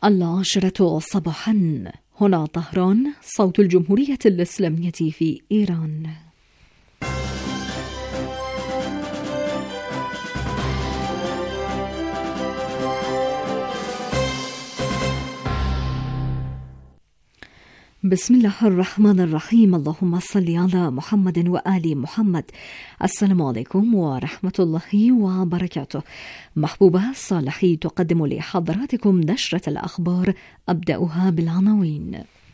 10 صباحا. هنا طهران، صوت الجمهورية الإسلامية في إيران. بسم الله الرحمن الرحيم. اللهم صل على محمد وآل محمد. السلام عليكم ورحمة الله وبركاته. محبوبة صالحي تقدم لحضراتكم نشرة الأخبار، أبدأها بالعناوين.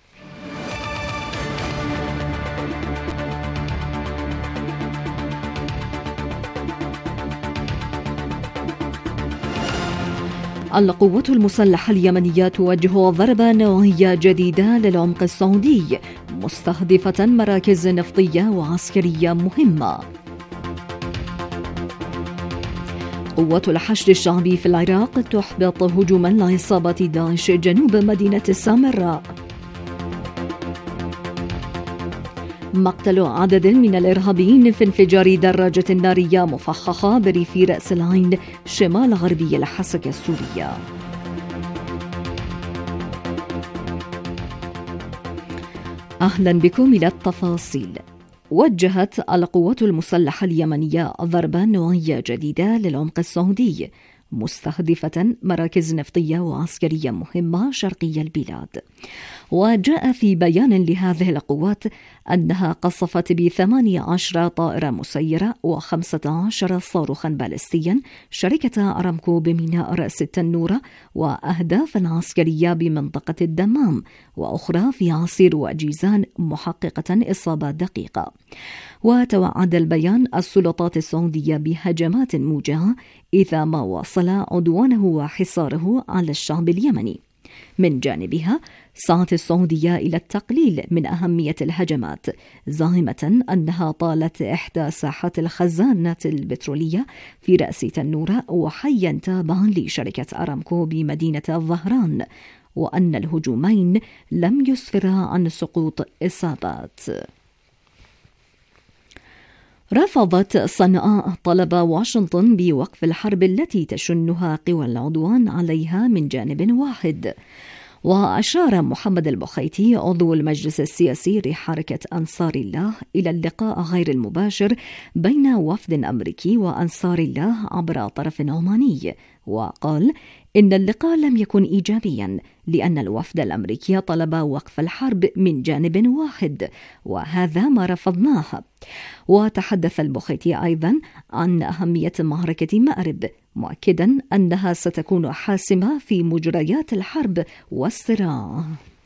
القوات المسلحة اليمنية توجه ضربة نوعية جديدة للعمق السعودي، مستهدفة مراكز نفطية وعسكرية مهمة. قوات الحشد الشعبي في العراق تحبط هجوما لعصابة داعش جنوب مدينة السامراء. مقتل عدد من الإرهابيين في انفجار دراجة نارية مفخخة بريف رأس العين شمال غربي الحسكة السورية. أهلا بكم إلى التفاصيل. وجهت القوات المسلحة اليمنية ضربة نوعية جديدة للعمق السعودي، مستهدفة مراكز نفطية وعسكرية مهمة شرقي البلاد. وجاء في بيان لهذه القوات أنها قصفت ب18 طائرة مسيرة و15 صاروخا باليستيا شركة أرامكو بميناء رأس التنورة وأهدافا عسكرية بمنطقة الدمام وأخرى في عسير وجيزان، محققة إصابات دقيقة. وتوعد البيان السلطات السعودية بهجمات موجعة إذا ما واصل عدوانه وحصاره على الشعب اليمني. من جانبها سعت السعودية إلى التقليل من أهمية الهجمات، زاعمة أنها طالت إحدى ساحات الخزانات البترولية في رأس تنورة وحيا تابعا لشركة أرامكو بمدينة الظهران، وأن الهجومين لم يسفرا عن سقوط إصابات. رفضت صنعاء طلب واشنطن بوقف الحرب التي تشنها قوى العدوان عليها من جانب واحد. وأشار محمد البخيتي عضو المجلس السياسي لحركة أنصار الله إلى اللقاء غير المباشر بين وفد أمريكي وأنصار الله عبر طرف عماني، وقال إن اللقاء لم يكن إيجابيا لأن الوفد الأمريكي طلب وقف الحرب من جانب واحد، وهذا ما رفضناه. وتحدث البخيتي أيضا عن أهمية معركة مأرب، مؤكدا أنها ستكون حاسمة في مجريات الحرب والصراع.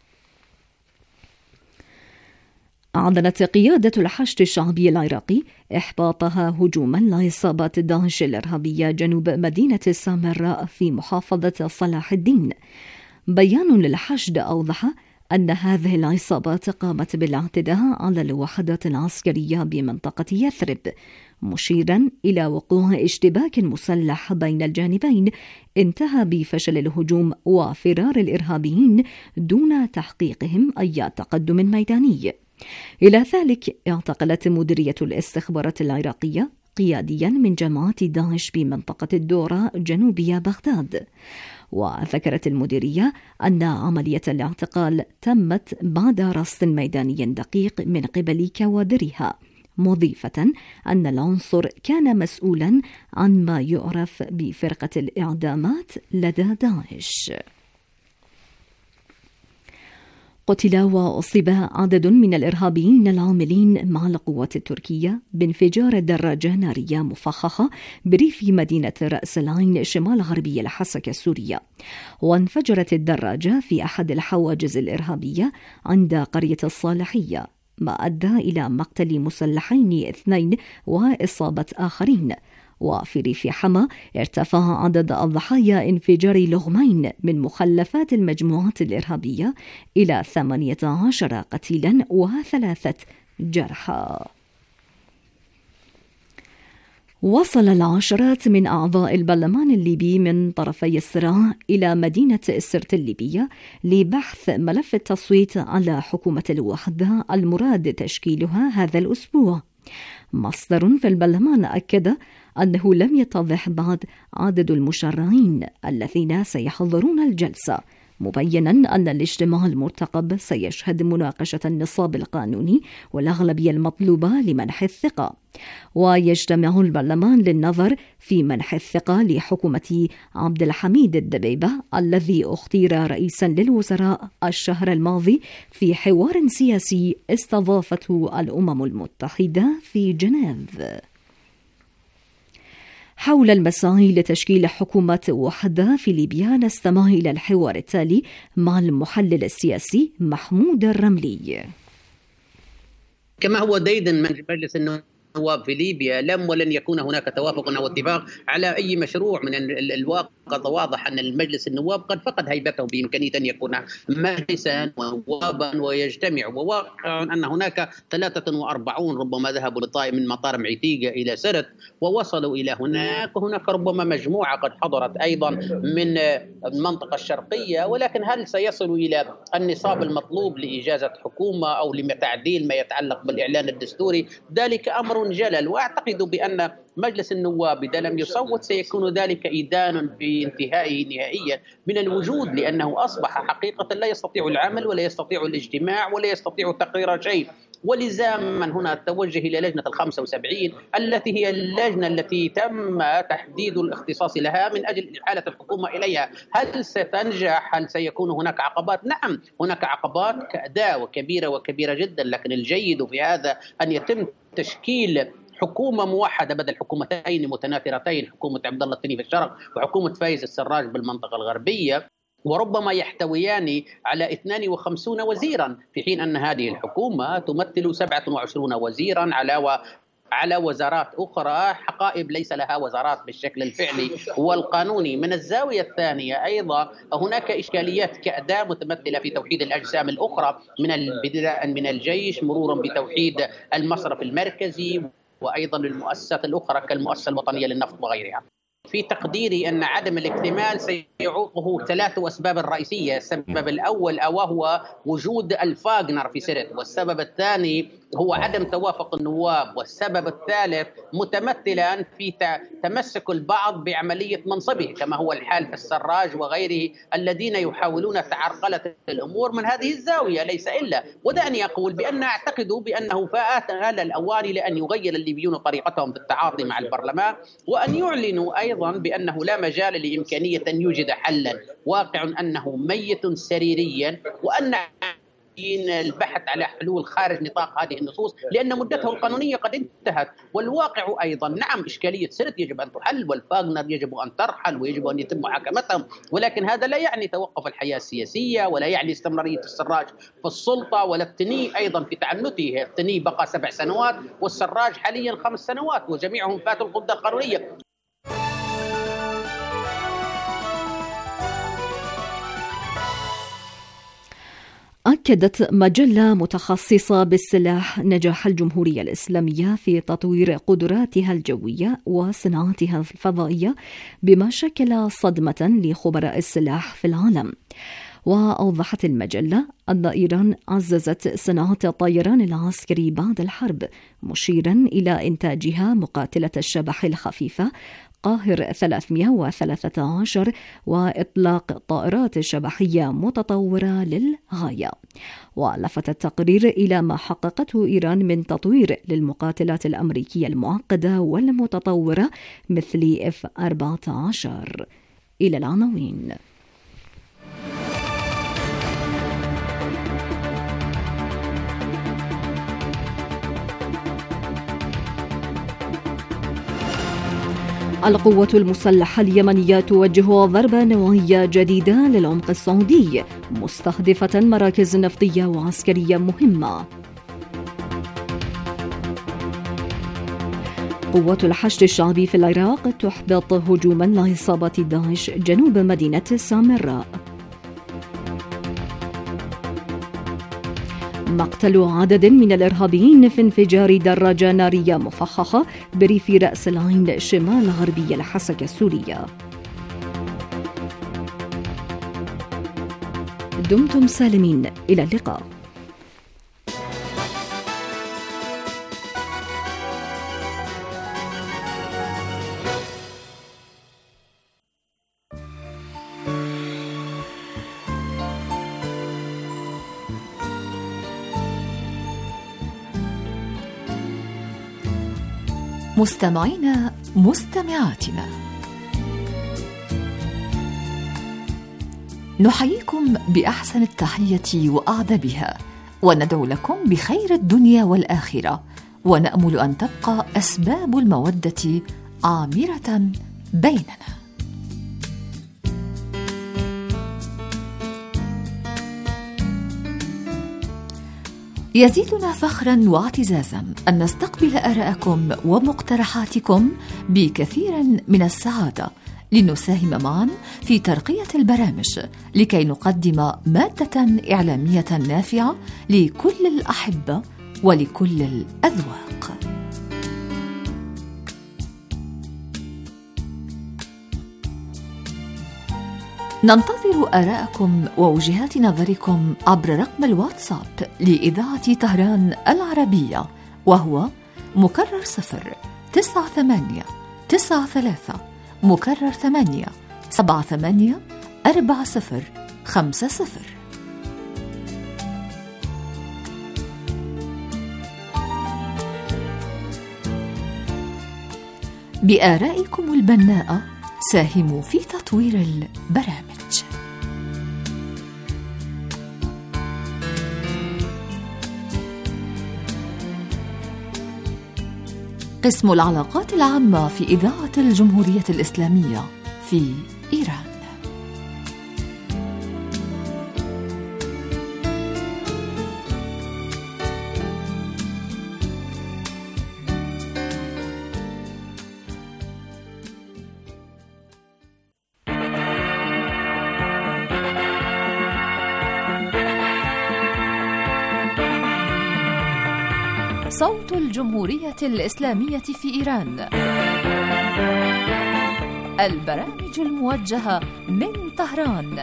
أعلنت قيادة الحشد الشعبي العراقي إحباطها هجوما لعصابات داعش الإرهابية جنوب مدينة السامراء في محافظة صلاح الدين. بيان للحشد أوضح أن هذه العصابات قامت بالاعتداء على الوحدات العسكرية بمنطقة يثرب، مشيرا إلى وقوع اشتباك مسلح بين الجانبين انتهى بفشل الهجوم وفرار الإرهابيين دون تحقيقهم أي تقدم ميداني. إلى ذلك اعتقلت مديرية الاستخبارات العراقية قياديا من جماعة داعش بمنطقة الدورة جنوبية بغداد. وذكرت المديرية أن عملية الاعتقال تمت بعد رصد ميداني دقيق من قبل كوادرها، مضيفة أن العنصر كان مسؤولا عن ما يعرف بفرقة الإعدامات لدى داعش. قتل وأصيب عدد من الإرهابيين العاملين مع القوات التركية بانفجار دراجة نارية مفخخة بريف مدينة رأس العين شمال غربي الحسكة السورية. وانفجرت الدراجة في أحد الحواجز الإرهابية عند قرية الصالحية، ما أدى إلى مقتل مسلحين 2 وإصابة آخرين. وفي ريف حما ارتفع عدد الضحايا انفجار لغمين من مخلفات المجموعات الإرهابية إلى 18 قتيلا و3 جرحى. وصل العشرات من أعضاء البرلمان الليبي من طرفي الصراع إلى مدينة سرت الليبية لبحث ملف التصويت على حكومة الوحدة المراد تشكيلها هذا الأسبوع. مصدر في البرلمان أكد أنه لم يتضح بعد عدد المشرعين الذين سيحضرون الجلسة، مبينا أن الاجتماع المرتقب سيشهد مناقشة النصاب القانوني والأغلبية المطلوبة لمنح الثقة. ويجتمع البرلمان للنظر في منح الثقة لحكومة عبد الحميد الدبيبة الذي اختير رئيسا للوزراء الشهر الماضي في حوار سياسي استضافته الأمم المتحدة في جنيف. حول المساعي لتشكيل حكومة وحدة في ليبيا نستمع إلى الحوار التالي مع المحلل السياسي محمود الرملي. كما هو ديدا من مجلس النواب في ليبيا لم ولن يكون هناك توافق أو اتفاق على أي مشروع. من الواقع واضح أن المجلس النواب قد فقد هيبته بإمكانية أن يكون مجلسا ونوابا ويجتمع، وواقع أن هناك 43 ربما ذهبوا من مطار معيتيقة إلى سرت ووصلوا إلى هناك ربما مجموعة قد حضرت أيضا من المنطقة الشرقية، ولكن هل سيصلوا إلى النصاب المطلوب لإجازة حكومة أو لتعديل ما يتعلق بالإعلان الدستوري؟ ذلك أمر جلل، وأعتقد بأن مجلس النواب إذا لم يصوت سيكون ذلك إدان بانتهائه نهائيا من الوجود، لأنه أصبح حقيقة لا يستطيع العمل ولا يستطيع الاجتماع ولا يستطيع تقرير شيء. ولزاما هنا التوجه إلى لجنة 75 التي هي اللجنة التي تم تحديد الاختصاص لها من أجل إحالة الحكومة إليها. هل ستنجح؟ هل سيكون هناك عقبات؟ نعم هناك عقبات كأداة وكبيرة جدا، لكن الجيد في هذا أن يتم تشكيل حكومة موحدة بدل حكومتين متناثرتين، حكومة عبد الله الثاني في الشرق وحكومة فايز السراج بالمنطقة الغربية، وربما يحتويان على 52 وزيرا، في حين أن هذه الحكومة تمثل 27 وزيرا على وزارات أخرى، حقائب ليس لها وزارات بالشكل الفعلي والقانوني. من الزاوية الثانية أيضا هناك إشكاليات كأداة متمثلة في توحيد الأجسام الأخرى من الجيش مرورا بتوحيد المصرف المركزي وأيضا المؤسسات الأخرى كالمؤسسة الوطنية للنفط وغيرها. في تقديري أن عدم الاكتمال سيعوقه 3 أسباب رئيسية. السبب الأول وهو وجود الفاغنر في سرت، والسبب الثاني هو عدم توافق النواب، والسبب الثالث متمثلا في تمسك البعض بعملية منصبه كما هو الحال في السراج وغيره الذين يحاولون تعرقلة الأمور من هذه الزاوية. ليس إلا ودعني أقول بأن أعتقد بأنه فات الأوان لأن يغير الليبيون طريقتهم في التعاطي مع البرلمان، وأن يعلنوا أيضا بأنه لا مجال لإمكانية أن يوجد حلا. واقع أنه ميت سريريا، وأن البحث على حلول خارج نطاق هذه النصوص لأن مدته القانونية قد انتهت. والواقع أيضا نعم إشكالية سرت يجب أن تحل، والفاغنر يجب أن ترحل ويجب أن يتم محاكمتهم، ولكن هذا لا يعني توقف الحياة السياسية ولا يعني استمرارية السراج في السلطة ولا التني أيضا في تعنته. التني بقى 7 سنوات والسراج حاليا 5 سنوات وجميعهم فاتوا الغدة القانونية. أكدت مجلة متخصصة بالسلاح نجاح الجمهورية الإسلامية في تطوير قدراتها الجوية وصناعتها الفضائية بما شكل صدمة لخبراء السلاح في العالم. وأوضحت المجلة أن إيران عززت صناعة الطيران العسكري بعد الحرب، مشيرا إلى إنتاجها مقاتلة الشبح الخفيفة قاهر 313 وإطلاق طائرات شبحية متطورة للغاية. ولفت التقرير إلى ما حققته إيران من تطوير للمقاتلات الأمريكية المعقدة والمتطورة مثل F-14. إلى العناوين. القوة المسلحة اليمنية توجه ضربة نووية جديدة للعمق السعودي مستهدفة مراكز نفطية وعسكرية مهمة. قوة الحشد الشعبي في العراق تحبط هجوما لعصابة داعش جنوب مدينة سامراء. مقتل عدد من الإرهابيين في انفجار دراجة نارية مفخخة بريف رأس العين شمال غربي الحسكة السورية. دمتم سالمين، إلى اللقاء. مستمعينا مستمعاتنا، نحييكم بأحسن التحية وأعذبها، وندعو لكم بخير الدنيا والآخرة، ونأمل أن تبقى أسباب المودة عامرة بيننا. يزيدنا فخرا واعتزازا أن نستقبل آراءكم ومقترحاتكم بكثير من السعادة، لنساهم معا في ترقية البرامج لكي نقدم مادة إعلامية نافعة لكل الأحبة ولكل الأذواق. ننتظر آراءكم ووجهات نظركم عبر رقم الواتساب لإذاعة طهران العربية، وهو مكرر 09893 مكرر 8784050. بآرائكم البناءة ساهموا في تطوير البرامج. قسم العلاقات العامة في إذاعة الجمهورية الإسلامية في إيران. صوت الجمهورية الإسلامية في إيران، البرامج الموجهة من طهران.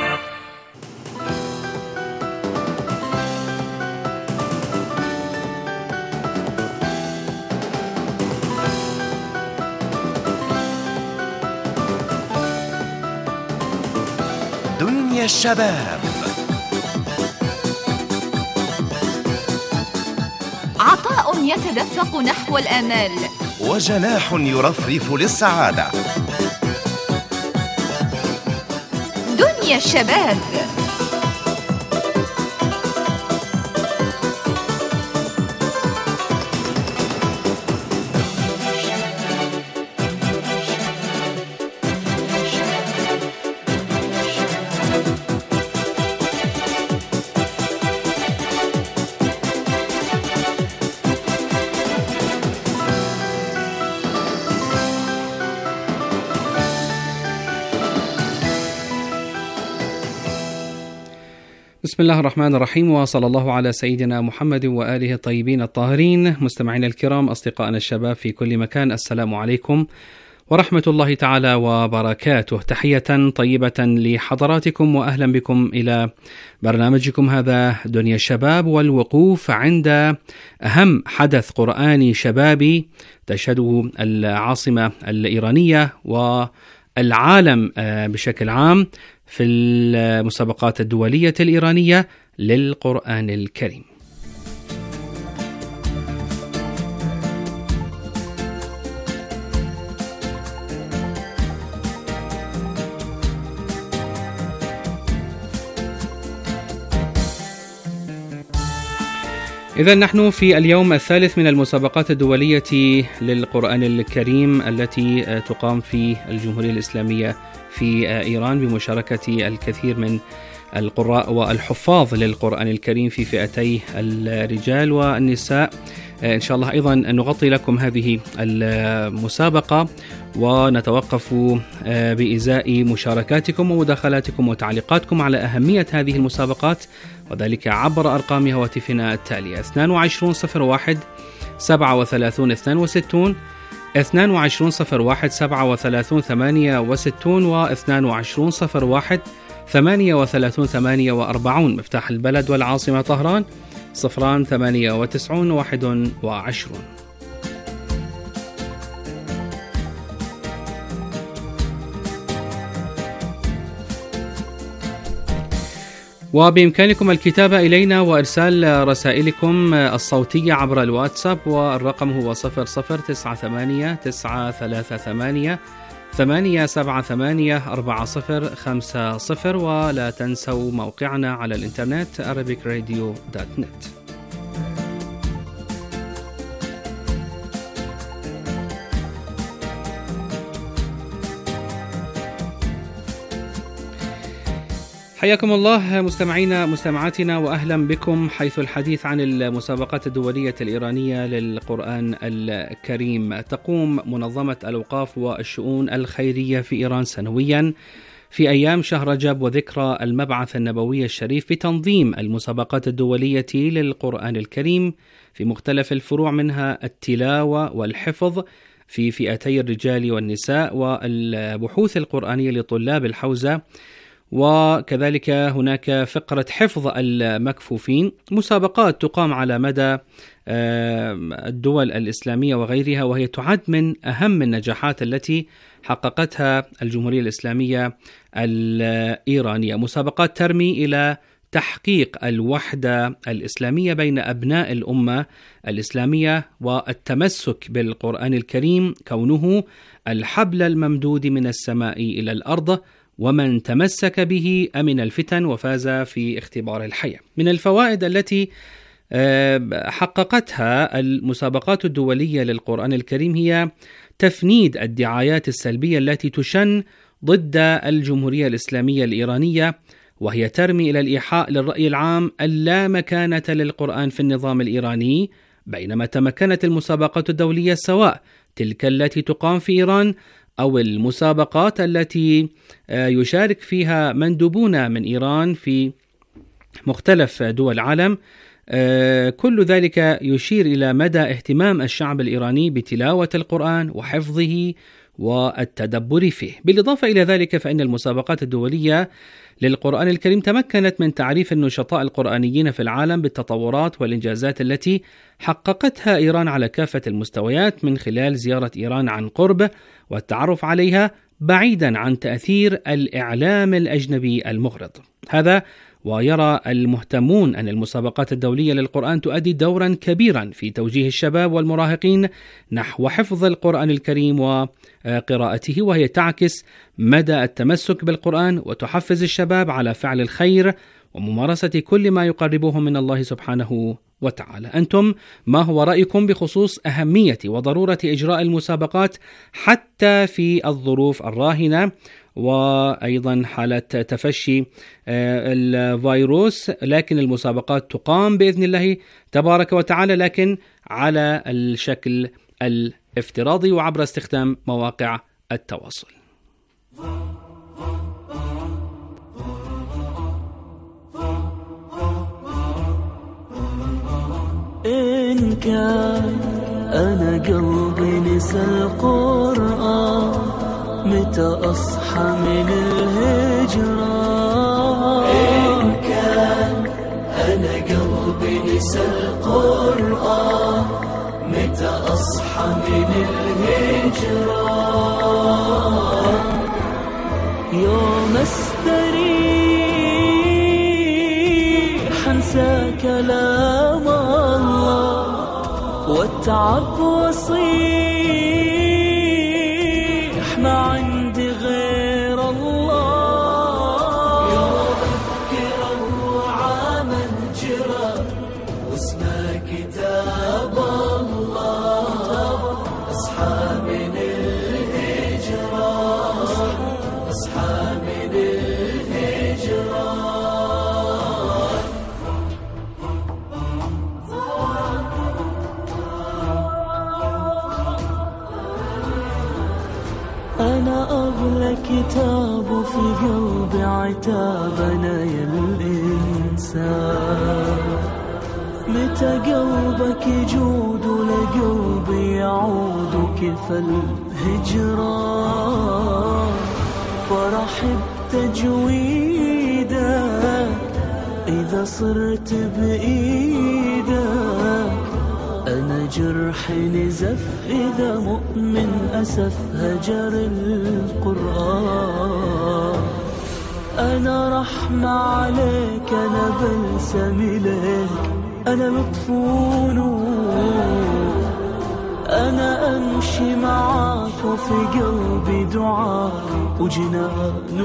دنيا الشباب، عطاء يتدفق نحو الآمال، وجناح يرفرف للسعادة. دنيا الشباب. بسم الله الرحمن الرحيم، وصلى الله على سيدنا محمد وآله الطيبين الطاهرين. مستمعينا الكرام، أصدقائنا الشباب في كل مكان، السلام عليكم ورحمة الله تعالى وبركاته. تحية طيبة لحضراتكم وأهلا بكم إلى برنامجكم هذا دنيا الشباب، والوقوف عند أهم حدث قرآني شبابي تشهده العاصمة الإيرانية والعالم بشكل عام في المسابقات الدولية الإيرانية للقرآن الكريم. إذن نحن في اليوم الثالث من المسابقات الدولية للقرآن الكريم التي تقام في الجمهورية الإسلامية في إيران بمشاركة الكثير من القراء والحفاظ للقرآن الكريم في فئتي الرجال والنساء. إن شاء الله أيضا نغطي لكم هذه المسابقة ونتوقف بإزاء مشاركاتكم ومداخلاتكم وتعليقاتكم على أهمية هذه المسابقات، وذلك عبر أرقام هواتفنا التالية: 2201 37 62 2201 37 68 و 2201 38 48. مفتاح البلد والعاصمة طهران 098 21. وبإمكانكم الكتابة إلينا وإرسال رسائلكم الصوتية عبر الواتساب، والرقم هو 0098-878-4050، ولا تنسوا موقعنا على الإنترنت arabicradio.net. حياكم الله مستمعينا مستمعاتنا، وأهلا بكم، حيث الحديث عن المسابقات الدولية الإيرانية للقرآن الكريم. تقوم منظمة الأوقاف والشؤون الخيرية في إيران سنويا في أيام شهر رجب وذكرى المبعث النبوي الشريف بتنظيم المسابقات الدولية للقرآن الكريم في مختلف الفروع، منها التلاوة والحفظ في فئتي الرجال والنساء، والبحوث القرآنية لطلاب الحوزة، وكذلك هناك فقرة حفظ المكفوفين. مسابقات تقام على مدى الدول الإسلامية وغيرها، وهي تعد من أهم النجاحات التي حققتها الجمهورية الإسلامية الإيرانية. مسابقات ترمي إلى تحقيق الوحدة الإسلامية بين أبناء الأمة الإسلامية والتمسك بالقرآن الكريم، كونه الحبل الممدود من السماء إلى الأرض، ومن تمسك به أمن الفتن وفاز في اختبار الحياة. من الفوائد التي حققتها المسابقات الدولية للقرآن الكريم هي تفنيد الدعايات السلبية التي تشن ضد الجمهورية الإسلامية الإيرانية، وهي ترمي إلى الإيحاء للرأي العام اللا مكانة للقرآن في النظام الإيراني، بينما تمكنت المسابقات الدولية سواء تلك التي تقام في إيران أو المسابقات التي يشارك فيها مندوبون من إيران في مختلف دول العالم، كل ذلك يشير إلى مدى اهتمام الشعب الإيراني بتلاوة القرآن وحفظه والتدبر فيه. بالإضافة إلى ذلك، فإن المسابقات الدولية للقرآن الكريم تمكنت من تعريف النشطاء القرآنيين في العالم بالتطورات والإنجازات التي حققتها إيران على كافة المستويات، من خلال زيارة إيران عن قرب والتعرف عليها، بعيدا عن تأثير الإعلام الأجنبي المغرض. هذا ويرى المهتمون أن المسابقات الدولية للقرآن تؤدي دورا كبيرا في توجيه الشباب والمراهقين نحو حفظ القرآن الكريم وقراءته، وهي تعكس مدى التمسك بالقرآن وتحفز الشباب على فعل الخير وممارسة كل ما يقربهم من الله سبحانه وتعالى. أنتم ما هو رأيكم بخصوص أهمية وضرورة إجراء المسابقات حتى في الظروف الراهنة، وأيضا حالة تفشي الفيروس؟ لكن المسابقات تقام بإذن الله تبارك وتعالى، لكن على الشكل الافتراضي وعبر استخدام مواقع التواصل. إن كان أنا قلبي نسى القرآن، متى أصحى من الهجرة؟ إن كان أنا قلبي نسى القرآن، متى أصحى من الهجرة؟ يوم استريح أنسى كلام الله، والتعب وصيح ما عندي غير الله. يوم أذكر الوعى من جرى واسمع كتاب الله، أصحى من الهجرة، أصحى من الهجرة. أنا أغلى كتاب في قلبي عتابنا يا الإنسان، متى قلبك يجود ولقلبي يعود كيف الهجران؟ فرح بتجويدك إذا صرت بإيدك، أنا جرحي نزف إذا مؤمن أسف هجر القرآن. أنا رحمة عليك، أنا بلسم إليك، أنا لطف ونور. أنا أمشي معاك وفي قلبي دعاك وجنان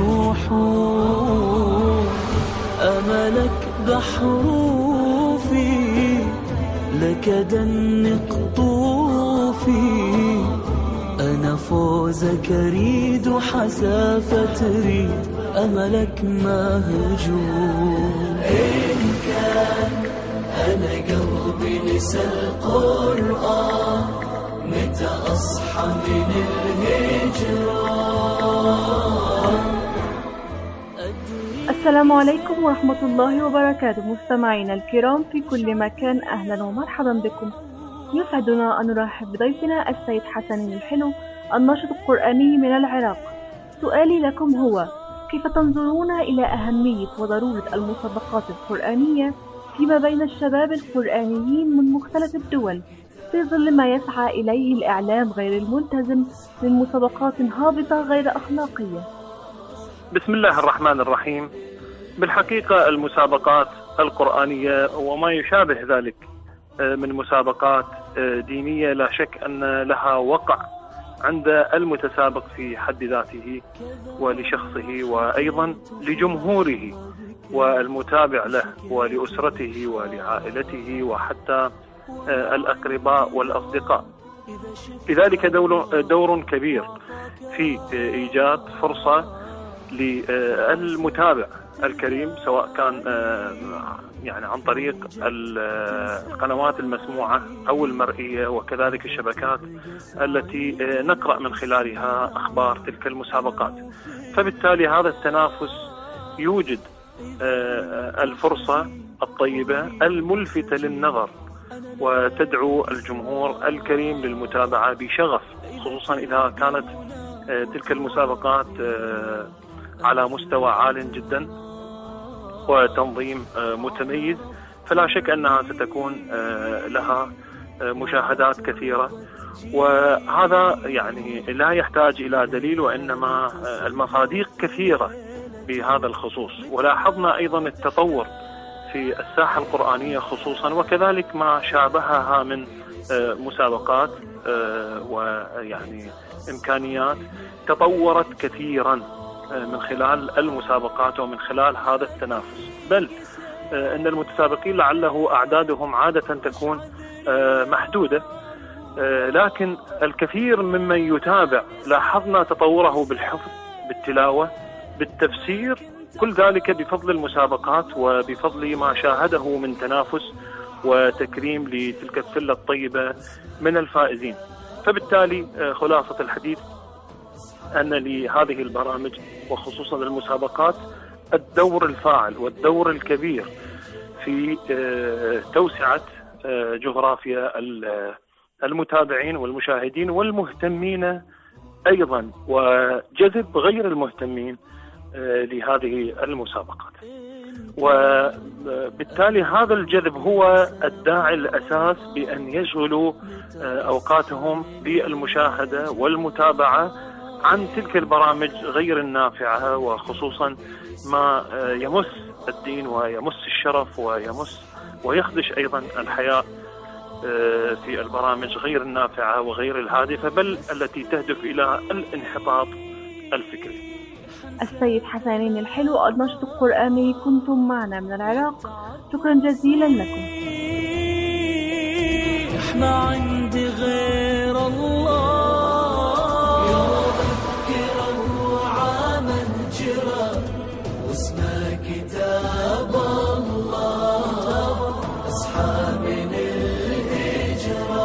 وحور. أملك بحر وفي لك دنق طوفي. أنا فوزك أريد وحسافة تريد، أملك مهجور. إن كان أنا قلبي نسى القرآن، متى أصحى من الهجران. السلام عليكم ورحمة الله وبركاته. مستمعينا الكرام في كل مكان، أهلا ومرحبا بكم. يسعدنا أن نرحب بضيفنا السيد حسنين الحلو، الناشط القرآني من العراق. سؤالي لكم هو: كيف تنظرون إلى أهمية وضرورة المسابقات القرآنية فيما بين الشباب القرآنيين من مختلف الدول، في ظل ما يسعى إليه الإعلام غير الملتزم من مسابقات هابطة غير أخلاقية؟ بسم الله الرحمن الرحيم. بالحقيقة المسابقات القرآنية وما يشابه ذلك من مسابقات دينية لا شك أن لها وقع عند المتسابق في حد ذاته ولشخصه، وأيضا لجمهوره والمتابع له ولأسرته ولعائلته وحتى الأقرباء والأصدقاء. لذلك دور كبير في إيجاد فرصة للمتابع الكريم، سواء كان يعني عن طريق القنوات المسموعة أو المرئية، وكذلك الشبكات التي نقرأ من خلالها أخبار تلك المسابقات. فبالتالي هذا التنافس يوجد الفرصة الطيبة الملفتة للنظر، وتدعو الجمهور الكريم للمتابعة بشغف، خصوصا إذا كانت تلك المسابقات على مستوى عال جدا وتنظيم متميز، فلا شك أنها ستكون لها مشاهدات كثيرة. وهذا يعني لا يحتاج إلى دليل، وإنما المصادق كثيرة بهذا الخصوص. ولاحظنا أيضا التطور في الساحة القرآنية خصوصا، وكذلك ما شابهها من مسابقات ويعني إمكانيات تطورت كثيرا من خلال المسابقات ومن خلال هذا التنافس. بل أن المتسابقين لعله أعدادهم عادة تكون محدودة، لكن الكثير ممن يتابع لاحظنا تطوره بالحفظ، بالتلاوة، بالتفسير، كل ذلك بفضل المسابقات وبفضل ما شاهده من تنافس وتكريم لتلك الثلة الطيبة من الفائزين. فبالتالي خلاصة الحديث أن لهذه البرامج وخصوصا المسابقات الدور الفاعل والدور الكبير في توسعة جغرافيا المتابعين والمشاهدين والمهتمين أيضا، وجذب غير المهتمين لهذه المسابقات. وبالتالي هذا الجذب هو الداعي الأساس بأن يشغلوا أوقاتهم بالمشاهدة والمتابعة عن تلك البرامج غير النافعة، وخصوصا ما يمس الدين ويمس الشرف ويخدش أيضا الحياة في البرامج غير النافعة وغير الهادفة، بل التي تهدف إلى الانحطاط الفكري. السيد حسنين الحلو، الناشط القرآني، كنتم معنا من العراق. شكرا جزيلا لكم. ما عندي غير الله، يذكره عمل جرى واسمه كتاب الله. اصحى من الهجرة،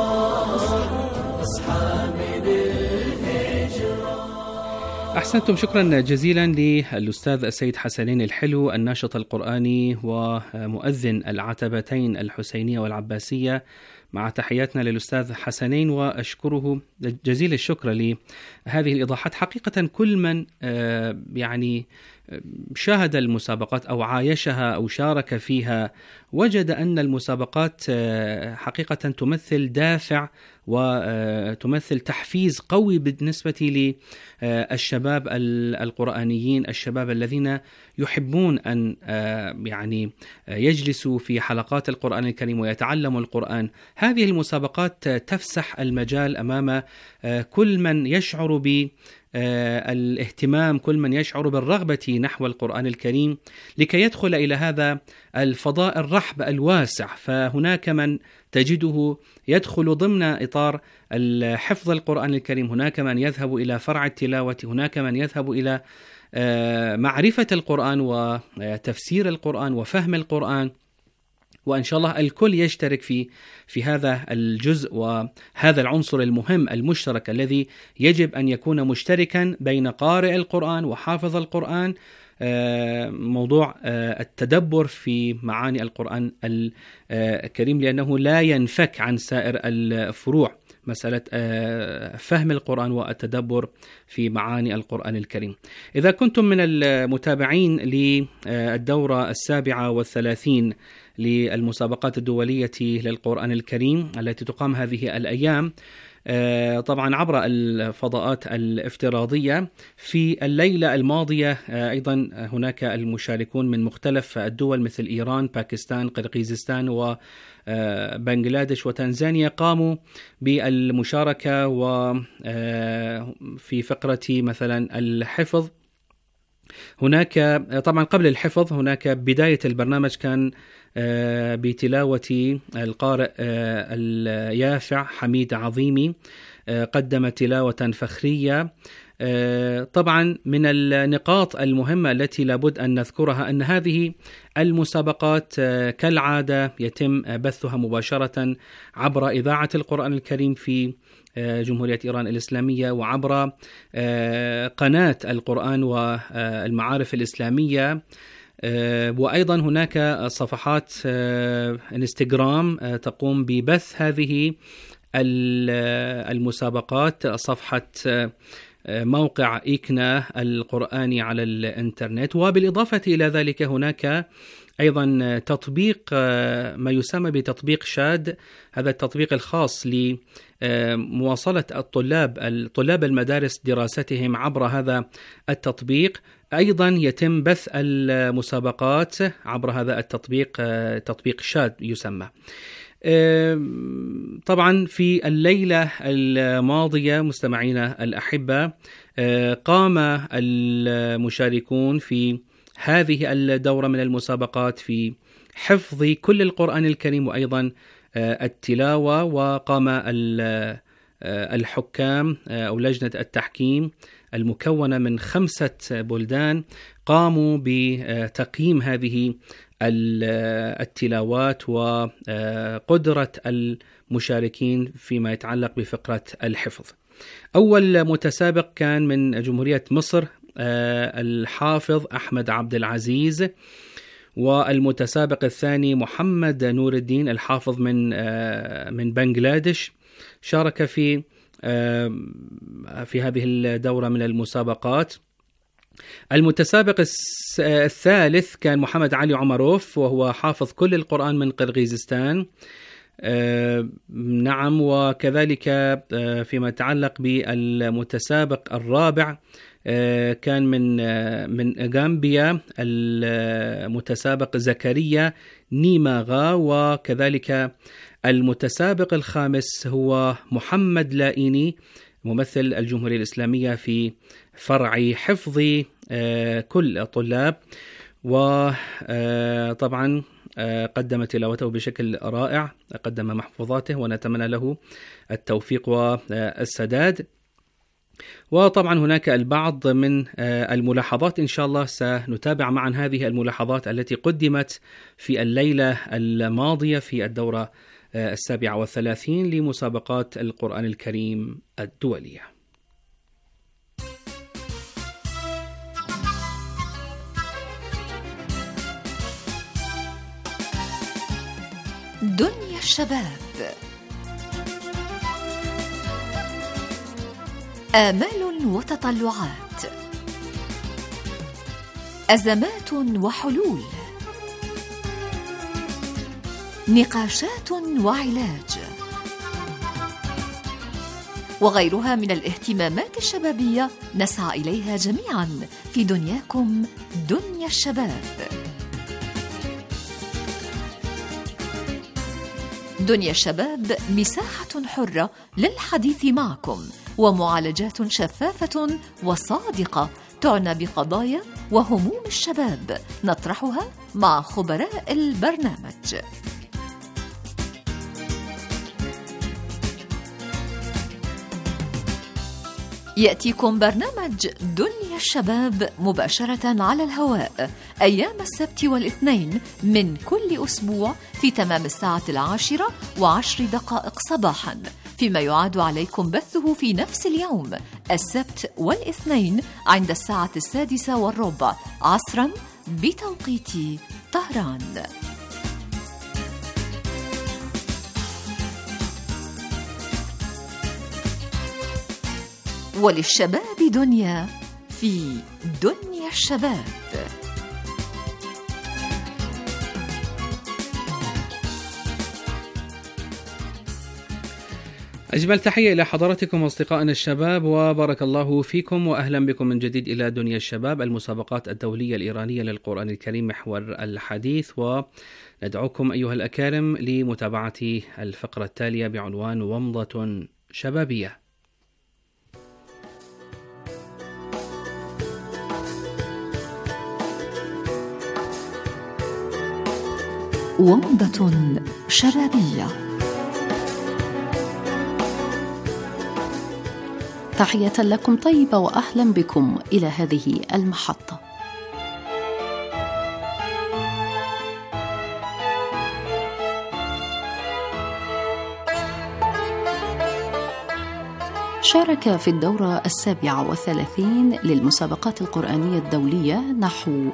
اصحى من الهجرة. أحسنتم، شكرا جزيلا للأستاذ السيد حسنين الحلو، الناشط القرآني ومؤذن العتبتين الحسينية والعباسية. مع تحياتنا للأستاذ حسنين، وأشكره جزيل الشكر لهذه الإيضاحات. حقيقة كل من يعني شاهد المسابقات أو عايشها أو شارك فيها وجد أن المسابقات حقيقة تمثل دافع وتمثل تحفيز قوي بالنسبة للشباب القرآنيين، الشباب الذين يحبون أن يعني يجلسوا في حلقات القرآن الكريم ويتعلموا القرآن. هذه المسابقات تفسح المجال أمام كل من يشعر الاهتمام، كل من يشعر بالرغبة نحو القرآن الكريم لكي يدخل إلى هذا الفضاء الرحب الواسع. فهناك من تجده يدخل ضمن إطار حفظ القرآن الكريم، هناك من يذهب إلى فرع التلاوة، هناك من يذهب إلى معرفة القرآن وتفسير القرآن وفهم القرآن، وإن شاء الله الكل يشترك في هذا الجزء وهذا العنصر المهم المشترك الذي يجب أن يكون مشتركا بين قارئ القرآن وحافظ القرآن، موضوع التدبر في معاني القرآن الكريم، لأنه لا ينفك عن سائر الفروع، مسألة فهم القرآن والتدبر في معاني القرآن الكريم. إذا كنتم من المتابعين للدورة 37 للمسابقات الدولية للقرآن الكريم التي تقام هذه الأيام طبعا عبر الفضاءات الافتراضية، في الليلة الماضية أيضا هناك المشاركون من مختلف الدول مثل إيران، باكستان، قرقيزستان وبنغلاديش وتنزانيا قاموا بالمشاركة، وفي فقرة مثلا الحفظ هناك طبعا قبل الحفظ هناك بداية البرنامج كان بتلاوة القارئ اليافع حميد عظيمي، قدم تلاوة فخرية. طبعا من النقاط المهمة التي لابد أن نذكرها أن هذه المسابقات كالعادة يتم بثها مباشرة عبر إذاعة القرآن الكريم في جمهورية إيران الإسلامية، وعبر قناة القرآن والمعارف الإسلامية، وأيضا هناك صفحات انستغرام تقوم ببث هذه المسابقات، صفحة موقع إيكنا القرآني على الإنترنت. وبالإضافة إلى ذلك هناك أيضا تطبيق ما يسمى بتطبيق شاد، هذا التطبيق الخاص لمواصلة طلاب المدارس دراستهم عبر هذا التطبيق. أيضا يتم بث المسابقات عبر هذا التطبيق، تطبيق شاد يسمى. طبعا في الليلة الماضية مستمعينا الأحبة قام المشاركون في هذه الدورة من المسابقات في حفظ كل القرآن الكريم وأيضا التلاوة، وقام الحكام أو لجنة التحكيم المكونة من 5 بلدان قاموا بتقييم هذه التلاوات وقدرة المشاركين فيما يتعلق بفقرة الحفظ. أول متسابق كان من جمهورية مصر الحافظ أحمد عبد العزيز، والمتسابق الثاني محمد نور الدين الحافظ من بنغلاديش، شارك في هذه الدورة من المسابقات. المتسابق الثالث كان محمد علي عمروف، وهو حافظ كل القرآن من قرقيزستان. نعم، وكذلك فيما يتعلق بالمتسابق الرابع كان من غامبيا المتسابق زكريا نيماغا، وكذلك المتسابق الخامس هو محمد لائيني ممثل الجمهورية الإسلامية في فرع حفظ كل الطلاب، وطبعا قدم تلاوته بشكل رائع، قدم محفوظاته، ونتمنى له التوفيق والسداد. وطبعا هناك البعض من الملاحظات، إن شاء الله سنتابع معا هذه الملاحظات التي قدمت في الليلة الماضية في الدورة 37 لمسابقات القرآن الكريم الدولية. دنيا الشباب، آمال وتطلعات، أزمات وحلول، نقاشات وعلاج، وغيرها من الاهتمامات الشبابية نسعى إليها جميعا في دنياكم دنيا الشباب. دنيا الشباب مساحة حرة للحديث معكم ومعالجات شفافة وصادقة تعنى بقضايا وهموم الشباب نطرحها مع خبراء البرنامج. يأتيكم برنامج دنيا الشباب مباشرة على الهواء أيام السبت والاثنين من كل أسبوع في تمام 10:10 صباحا، فيما يعاد عليكم بثه في نفس اليوم السبت والاثنين عند 6:06 عصرا بتوقيت طهران. وللشباب دنيا في دنيا الشباب. أجمل تحية إلى حضراتكم أصدقائنا الشباب، وبارك الله فيكم وأهلا بكم من جديد إلى دنيا الشباب، المسابقات الدولية الإيرانية للقرآن الكريم محور الحديث. وندعوكم أيها الأكارم لمتابعة الفقرة التالية بعنوان ومضة شبابية. ومضة شبابية. تحية لكم طيبة وأهلا بكم إلى هذه المحطة. شارك في الدورة 37 للمسابقات القرآنية الدولية نحو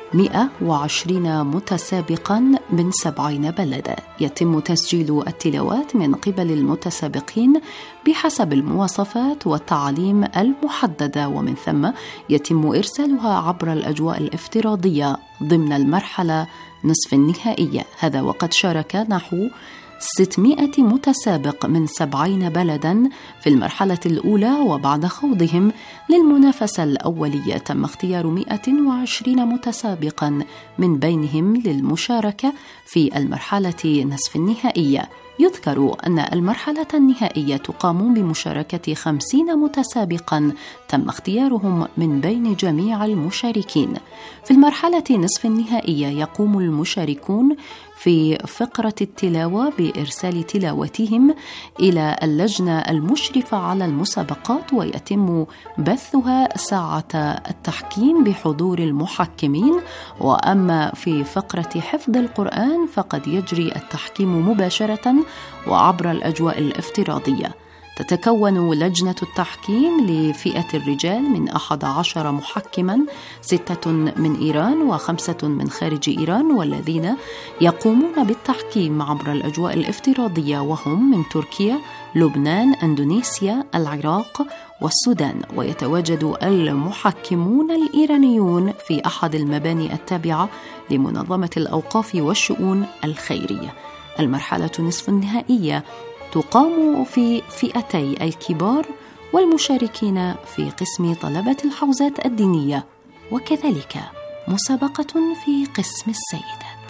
120 متسابقا من 70 بلدا. يتم تسجيل التلاوات من قبل المتسابقين بحسب المواصفات والتعاليم المحددة، ومن ثم يتم إرسالها عبر الأجواء الافتراضية ضمن المرحلة نصف النهائية. هذا وقد شارك نحو 600 متسابق من 70 بلدا في المرحلة الأولى، وبعد خوضهم للمنافسة الأولية تم اختيار 120 متسابقا من بينهم للمشاركة في المرحلة نصف النهائية. يذكر أن المرحلة النهائية تقام بمشاركة 50 متسابقا تم اختيارهم من بين جميع المشاركين. في المرحلة نصف النهائية يقوم المشاركون في فقرة التلاوة بإرسال تلاوتهم إلى اللجنة المشرفة على المسابقات، ويتم بثها ساعة التحكيم بحضور المحكمين. وأما في فقرة حفظ القرآن فقد يجري التحكيم مباشرة وعبر الأجواء الافتراضية. تتكون لجنة التحكيم لفئة الرجال من 11 محكما، 6 من إيران و5 من خارج إيران، والذين يقومون بالتحكيم عبر الأجواء الافتراضية وهم من تركيا، لبنان، أندونيسيا، العراق والسودان. ويتواجد المحكمون الإيرانيون في أحد المباني التابعة لمنظمة الأوقاف والشؤون الخيرية. المرحلة نصف النهائية تقام في فئتي الكبار والمشاركين في قسم طلبة الحوزات الدينية، وكذلك مسابقة في قسم السيدات.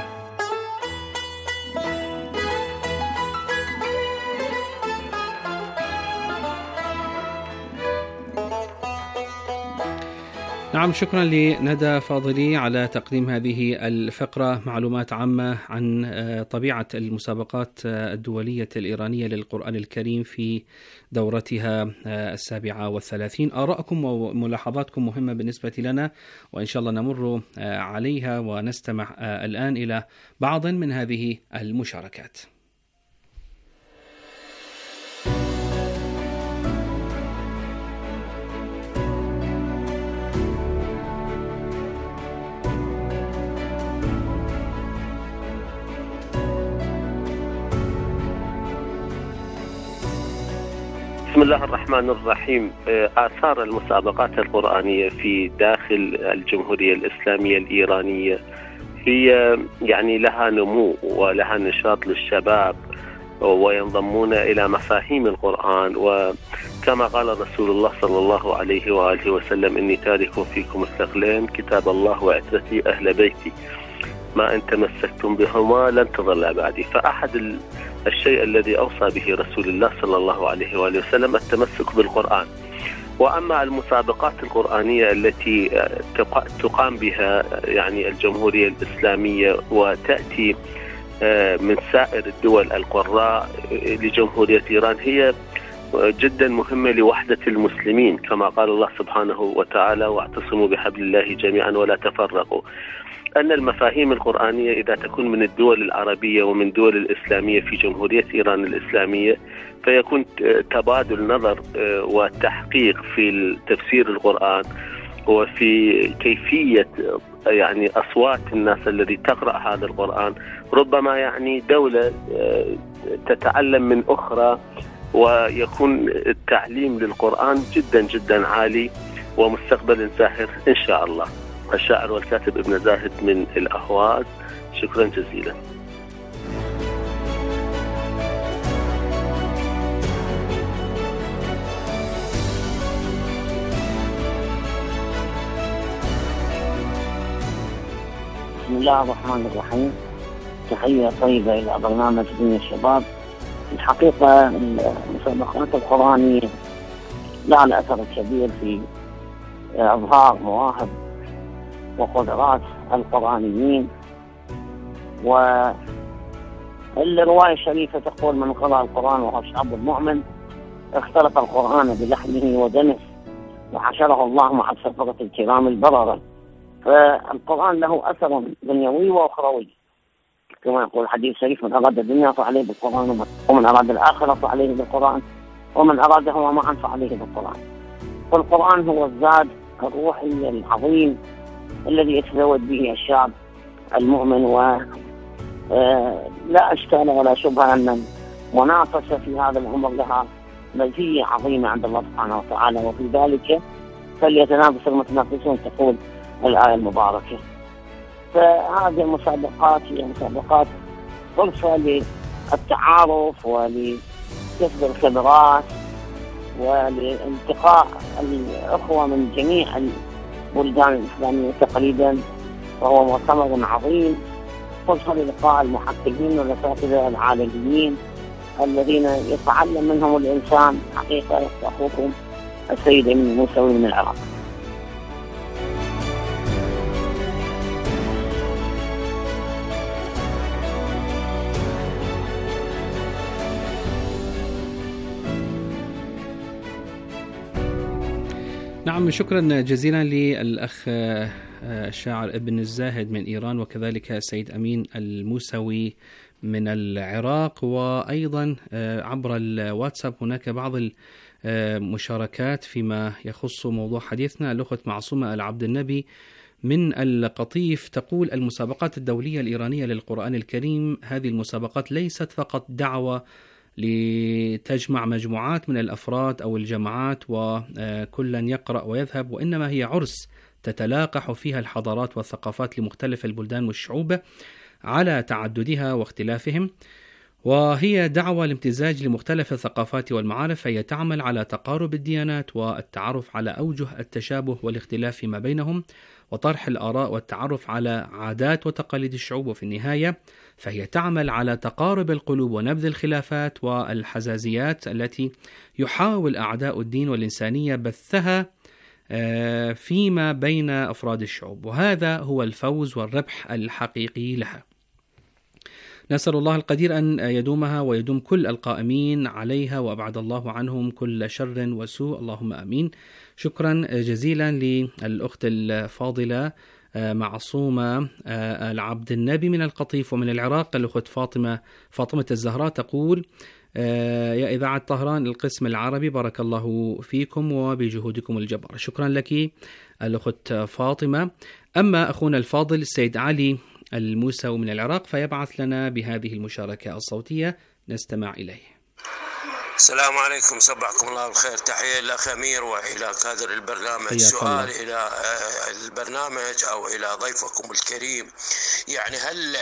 نعم، شكرا لندى فاضلي على تقديم هذه الفقرة. معلومات عامة عن طبيعة المسابقات الدولية الإيرانية للقرآن الكريم في دورتها 37. آراءكم وملاحظاتكم مهمة بالنسبة لنا، وإن شاء الله نمر عليها ونستمع الآن إلى بعض من هذه المشاركات. بسم الله الرحمن الرحيم. آثار المسابقات القرآنية في داخل الجمهورية الإسلامية الإيرانية هي يعني لها نمو ولها نشاط للشباب وينضمون إلى مفاهيم القرآن. وكما قال رسول الله صلى الله عليه وآله وسلم: إني تارك فيكم الثقلين كتاب الله وعترتي أهل بيتي ما إن تمسكتم بهما لن تضل بعدي. فأحد الشيء الذي أوصى به رسول الله صلى الله عليه وآله وسلم التمسك بالقرآن. وأما المسابقات القرآنية التي تقام بها يعني الجمهورية الإسلامية وتأتي من سائر الدول القراء لجمهورية إيران، هي جدا مهمة لوحدة المسلمين، كما قال الله سبحانه وتعالى: واعتصموا بحبل الله جميعا ولا تفرقوا. أن المفاهيم القرآنية إذا تكون من الدول العربية ومن الدول الإسلامية في جمهورية إيران الإسلامية، فيكون تبادل نظر وتحقيق في تفسير القرآن وفي كيفية يعني أصوات الناس الذي تقرأ هذا القرآن. ربما يعني دولة تتعلم من أخرى، ويكون التعليم للقرآن جدا جدا عالي ومستقبل زاهر إن شاء الله. الشاعر والكاتب ابن زاهد من الأهواز. شكرا جزيلا. بسم الله الرحمن الرحيم. تحية طيبة إلى برنامج دنيا الشباب. الحقيقة المسابقات القرآنية لها الأثر الكبير في إظهار مواهب وقدرات القرآنيين. والرواية الشريفة تقول: من قرأ القرآن وهو شعب مؤمن اختلط القرآن بلحمه ودمه وحشره الله مع السفرة الكرام البررة. فالقرآن له أثر دنيوي وأخروي، كما يقول الحديث الشريف: من أراد الدنيا فعليه بالقرآن، ومن أراد الآخرة فعليه بالقرآن، ومن أرادهما معا فعليه بالقرآن. فالقرآن هو الزاد الروحي العظيم الذي يتزود به الشعب المؤمن. ولا أشكال ولا شبهة أن المنافسة في هذا الأمر لها مزية عظيمة عند الله سبحانه وتعالى، وفي ذلك فليتنافس المتنافسون تقول الآية المباركة. فهذه المسابقات هي مسابقات فرصة للتعارف ولكسب الخبرات ولالتقاء الأخوة من جميع البلدان الإسلامية تقريبا، وهو مؤتمر عظيم، فرصة للقاء المحققين والأساتذة العالميين الذين يتعلم منهم الإنسان. حقيقة أخوكم السيد أمين الموسوي من العراق. نعم، شكرا جزيلا للأخ الشاعر ابن الزاهد من إيران، وكذلك السيد أمين الموسوي من العراق. وأيضا عبر الواتساب هناك بعض المشاركات فيما يخص موضوع حديثنا. الأخت معصومة العبد النبي من القطيف تقول: المسابقات الدولية الإيرانية للقرآن الكريم هذه المسابقات ليست فقط دعوة لتجمع مجموعات من الأفراد أو الجماعات وكلا يقرأ ويذهب، وإنما هي عرس تتلاقح فيها الحضارات والثقافات لمختلف البلدان والشعوب على تعددها واختلافهم، وهي دعوة لامتزاج لمختلف الثقافات والمعارف، فهي تعمل على تقارب الديانات والتعرف على أوجه التشابه والاختلاف فيما بينهم وطرح الآراء والتعرف على عادات وتقاليد الشعوب. وفي النهاية فهي تعمل على تقارب القلوب ونبذ الخلافات والحزازيات التي يحاول أعداء الدين والإنسانية بثها فيما بين أفراد الشعوب، وهذا هو الفوز والربح الحقيقي لها. نسأل الله القدير أن يدومها ويدوم كل القائمين عليها، وأبعد الله عنهم كل شر وسوء، اللهم آمين. شكرا جزيلا للأخت الفاضلة معصومة العبد النبي من القطيف ومن العراق. الأخت فاطمة الزهراء تقول: يا إذاعة طهران القسم العربي، بارك الله فيكم وبجهودكم الجبارة. شكرا لك الأخت فاطمة. أما أخونا الفاضل السيد علي الموسوي من العراق فيبعث لنا بهذه المشاركة الصوتية، نستمع إليه. السلام عليكم، صبحكم الله بالخير. تحية للأخ أمير وإلى كادر البرنامج. سؤال إلى البرنامج أو إلى ضيفكم الكريم، يعني هل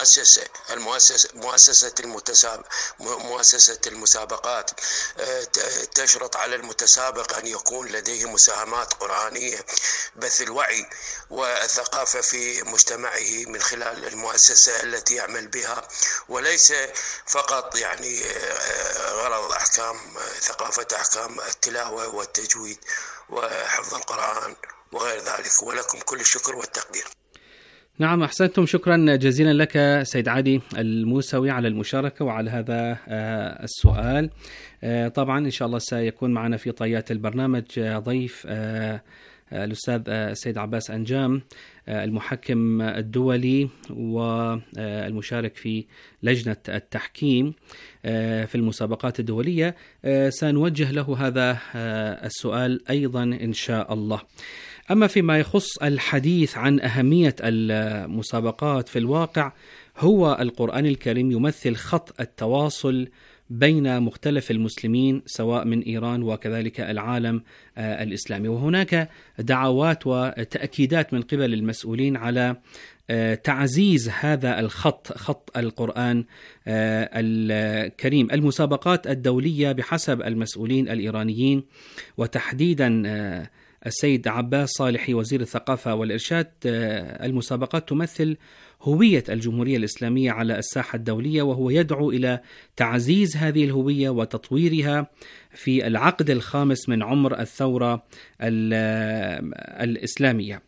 مؤسسة المسابقات تشرط على المتسابق أن يكون لديه مساهمات قرآنية بث الوعي والثقافة في مجتمعه من خلال المؤسسة التي يعمل بها، وليس فقط يعني غرض أحكام ثقافة أحكام التلاوة والتجويد وحفظ القرآن وغير ذلك؟ ولكم كل الشكر والتقدير. نعم، أحسنتم، شكرا جزيلا لك سيد عادي الموسوي على المشاركة وعلى هذا السؤال. طبعا إن شاء الله سيكون معنا في طيات البرنامج ضيف الأستاذ السيد عباس أنجام، المحكم الدولي والمشارك في لجنة التحكيم في المسابقات الدولية. سنوجه له هذا السؤال أيضا إن شاء الله. أما فيما يخص الحديث عن أهمية المسابقات، في الواقع هو القرآن الكريم يمثل خط التواصل بين مختلف المسلمين سواء من إيران وكذلك العالم الإسلامي، وهناك دعوات وتأكيدات من قبل المسؤولين على تعزيز هذا الخط، خط القرآن الكريم. المسابقات الدولية بحسب المسؤولين الإيرانيين وتحديدا السيد عباس صالحي وزير الثقافة والإرشاد، المسابقات تمثل هوية الجمهورية الإسلامية على الساحة الدولية، وهو يدعو إلى تعزيز هذه الهوية وتطويرها في العقد الخامس من عمر الثورة الإسلامية.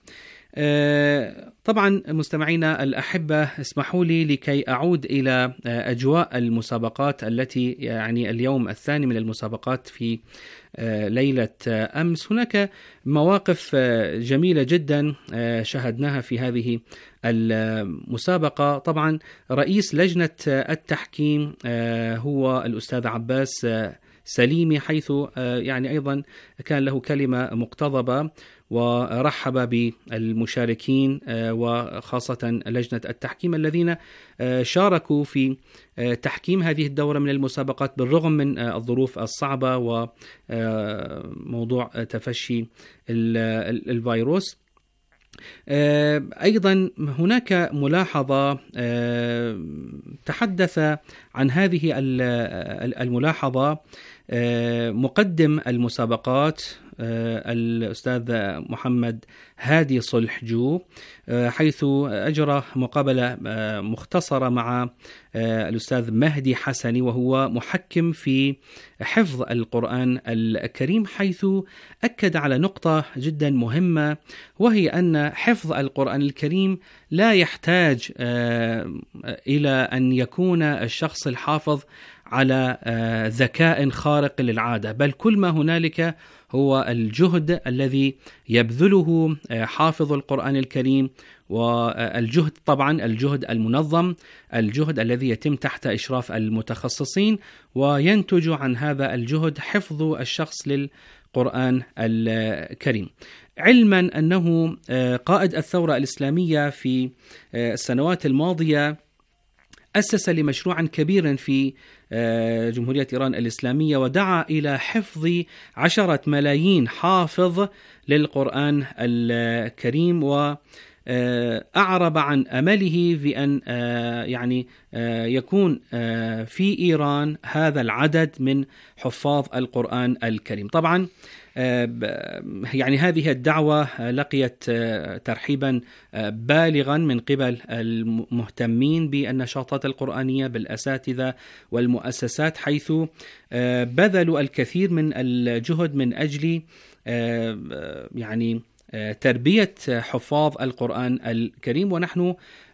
طبعا مستمعينا الأحبة، اسمحوا لي لكي أعود إلى أجواء المسابقات التي يعني اليوم الثاني من المسابقات في ليلة أمس. هناك مواقف جميلة جدا شاهدناها في هذه المسابقة. طبعا رئيس لجنة التحكيم هو الأستاذ عباس سليمي، حيث يعني أيضا كان له كلمة مقتضبة ورحب بالمشاركين وخاصة لجنة التحكيم الذين شاركوا في تحكيم هذه الدورة من المسابقات بالرغم من الظروف الصعبة وموضوع تفشي الفيروس. أيضا هناك ملاحظة تحدث عن هذه الملاحظة مقدم المسابقات الأستاذ محمد هادي صلحجو، حيث أجرى مقابلة مختصرة مع الأستاذ مهدي حسني وهو محكم في حفظ القرآن الكريم، حيث أكد على نقطة جدا مهمة، وهي أن حفظ القرآن الكريم لا يحتاج إلى أن يكون الشخص الحافظ على ذكاء خارق للعادة، بل كل ما هنالك هو الجهد الذي يبذله حافظ القرآن الكريم، والجهد طبعا الجهد المنظم، الجهد الذي يتم تحت إشراف المتخصصين، وينتج عن هذا الجهد حفظ الشخص للقرآن الكريم. علما أنه قائد الثورة الإسلامية في السنوات الماضية أسس لمشروع كبير في جمهورية إيران الإسلامية، ودعا إلى حفظ 10 ملايين حافظ للقرآن الكريم، وأعرب عن أمله بأن يعني يكون في إيران هذا العدد من حفاظ القرآن الكريم. طبعا يعني هذه الدعوة لقيت ترحيبا بالغا من قبل المهتمين بالنشاطات القرآنية بالأساتذة والمؤسسات، حيث بذلوا الكثير من الجهد من أجل يعني تربية حفاظ القرآن الكريم. ونحن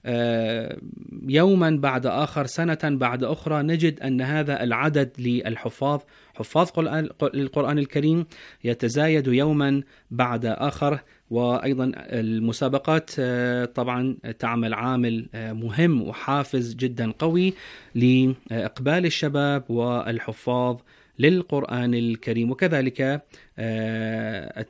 يوما بعد آخر، سنة بعد أخرى، نجد أن هذا العدد للحفاظ حفاظ القرآن الكريم يتزايد يوما بعد آخر. وأيضا المسابقات طبعا تعمل عامل مهم وحافز جدا قوي لإقبال الشباب والحفاظ للقرآن الكريم، وكذلك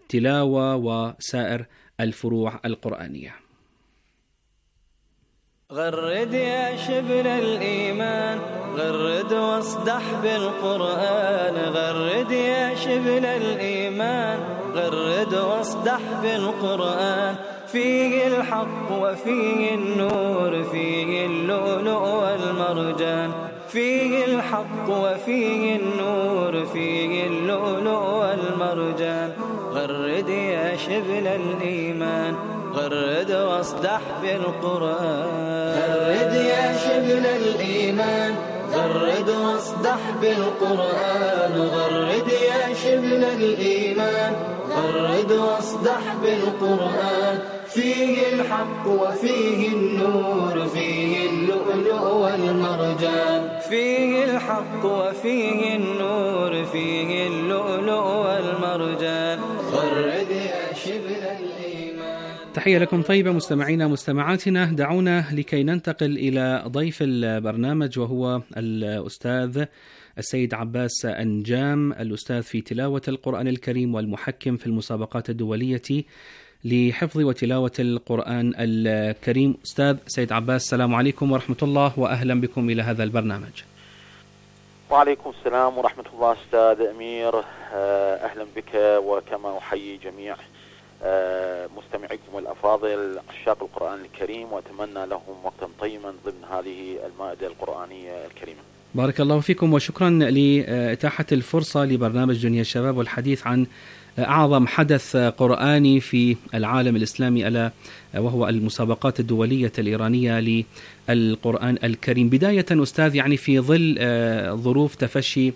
التلاوة وسائر الفروع القرآنية. غرد يا شبل الإيمان، غرد واصدح بالقرآن. غرد يا شبل الإيمان، غرد واصدح بالقرآن. فيه الحق وفيه النور، فيه اللؤلؤ والمرجان. فيه الحق وفيه النور، فيه اللؤلؤ والمرجان. غرد يا شبل الإيمان، غرد واصدح بالقرآن. غرد يا شبل الإيمان، غرد واصدح بالقرآن. غرد يا شبل الإيمان، غرد واصدح بالقرآن. فيه الحق وفيه النور، فيه اللؤلؤ والمرجان. فيه الحق وفيه النور، فيه اللؤلؤ والمرجان. غرد يا شبل الإيمان. تحية لكم طيبة مستمعينا مستمعاتنا. دعونا لكي ننتقل إلى ضيف البرنامج، وهو الأستاذ السيد عباس أنجام، الأستاذ في تلاوة القرآن الكريم والمحكم في المسابقات الدولية لحفظ وتلاوة القرآن الكريم. أستاذ سيد عباس، السلام عليكم ورحمة الله، وأهلا بكم إلى هذا البرنامج. وعليكم السلام ورحمة الله أستاذ أمير، أهلا بك، وكما أحيي جميع مستمعيكم الأفاضل عشاق القرآن الكريم، وأتمنى لهم وقتا طيبا ضمن هذه المائدة القرآنية الكريمة. بارك الله فيكم، وشكرا لإتاحة الفرصة لبرنامج دنيا الشباب والحديث عن أعظم حدث قرآني في العالم الإسلامي، ألا وهو المسابقات الدولية الإيرانية للقرآن الكريم. بداية أستاذ، يعني في ظل ظروف تفشي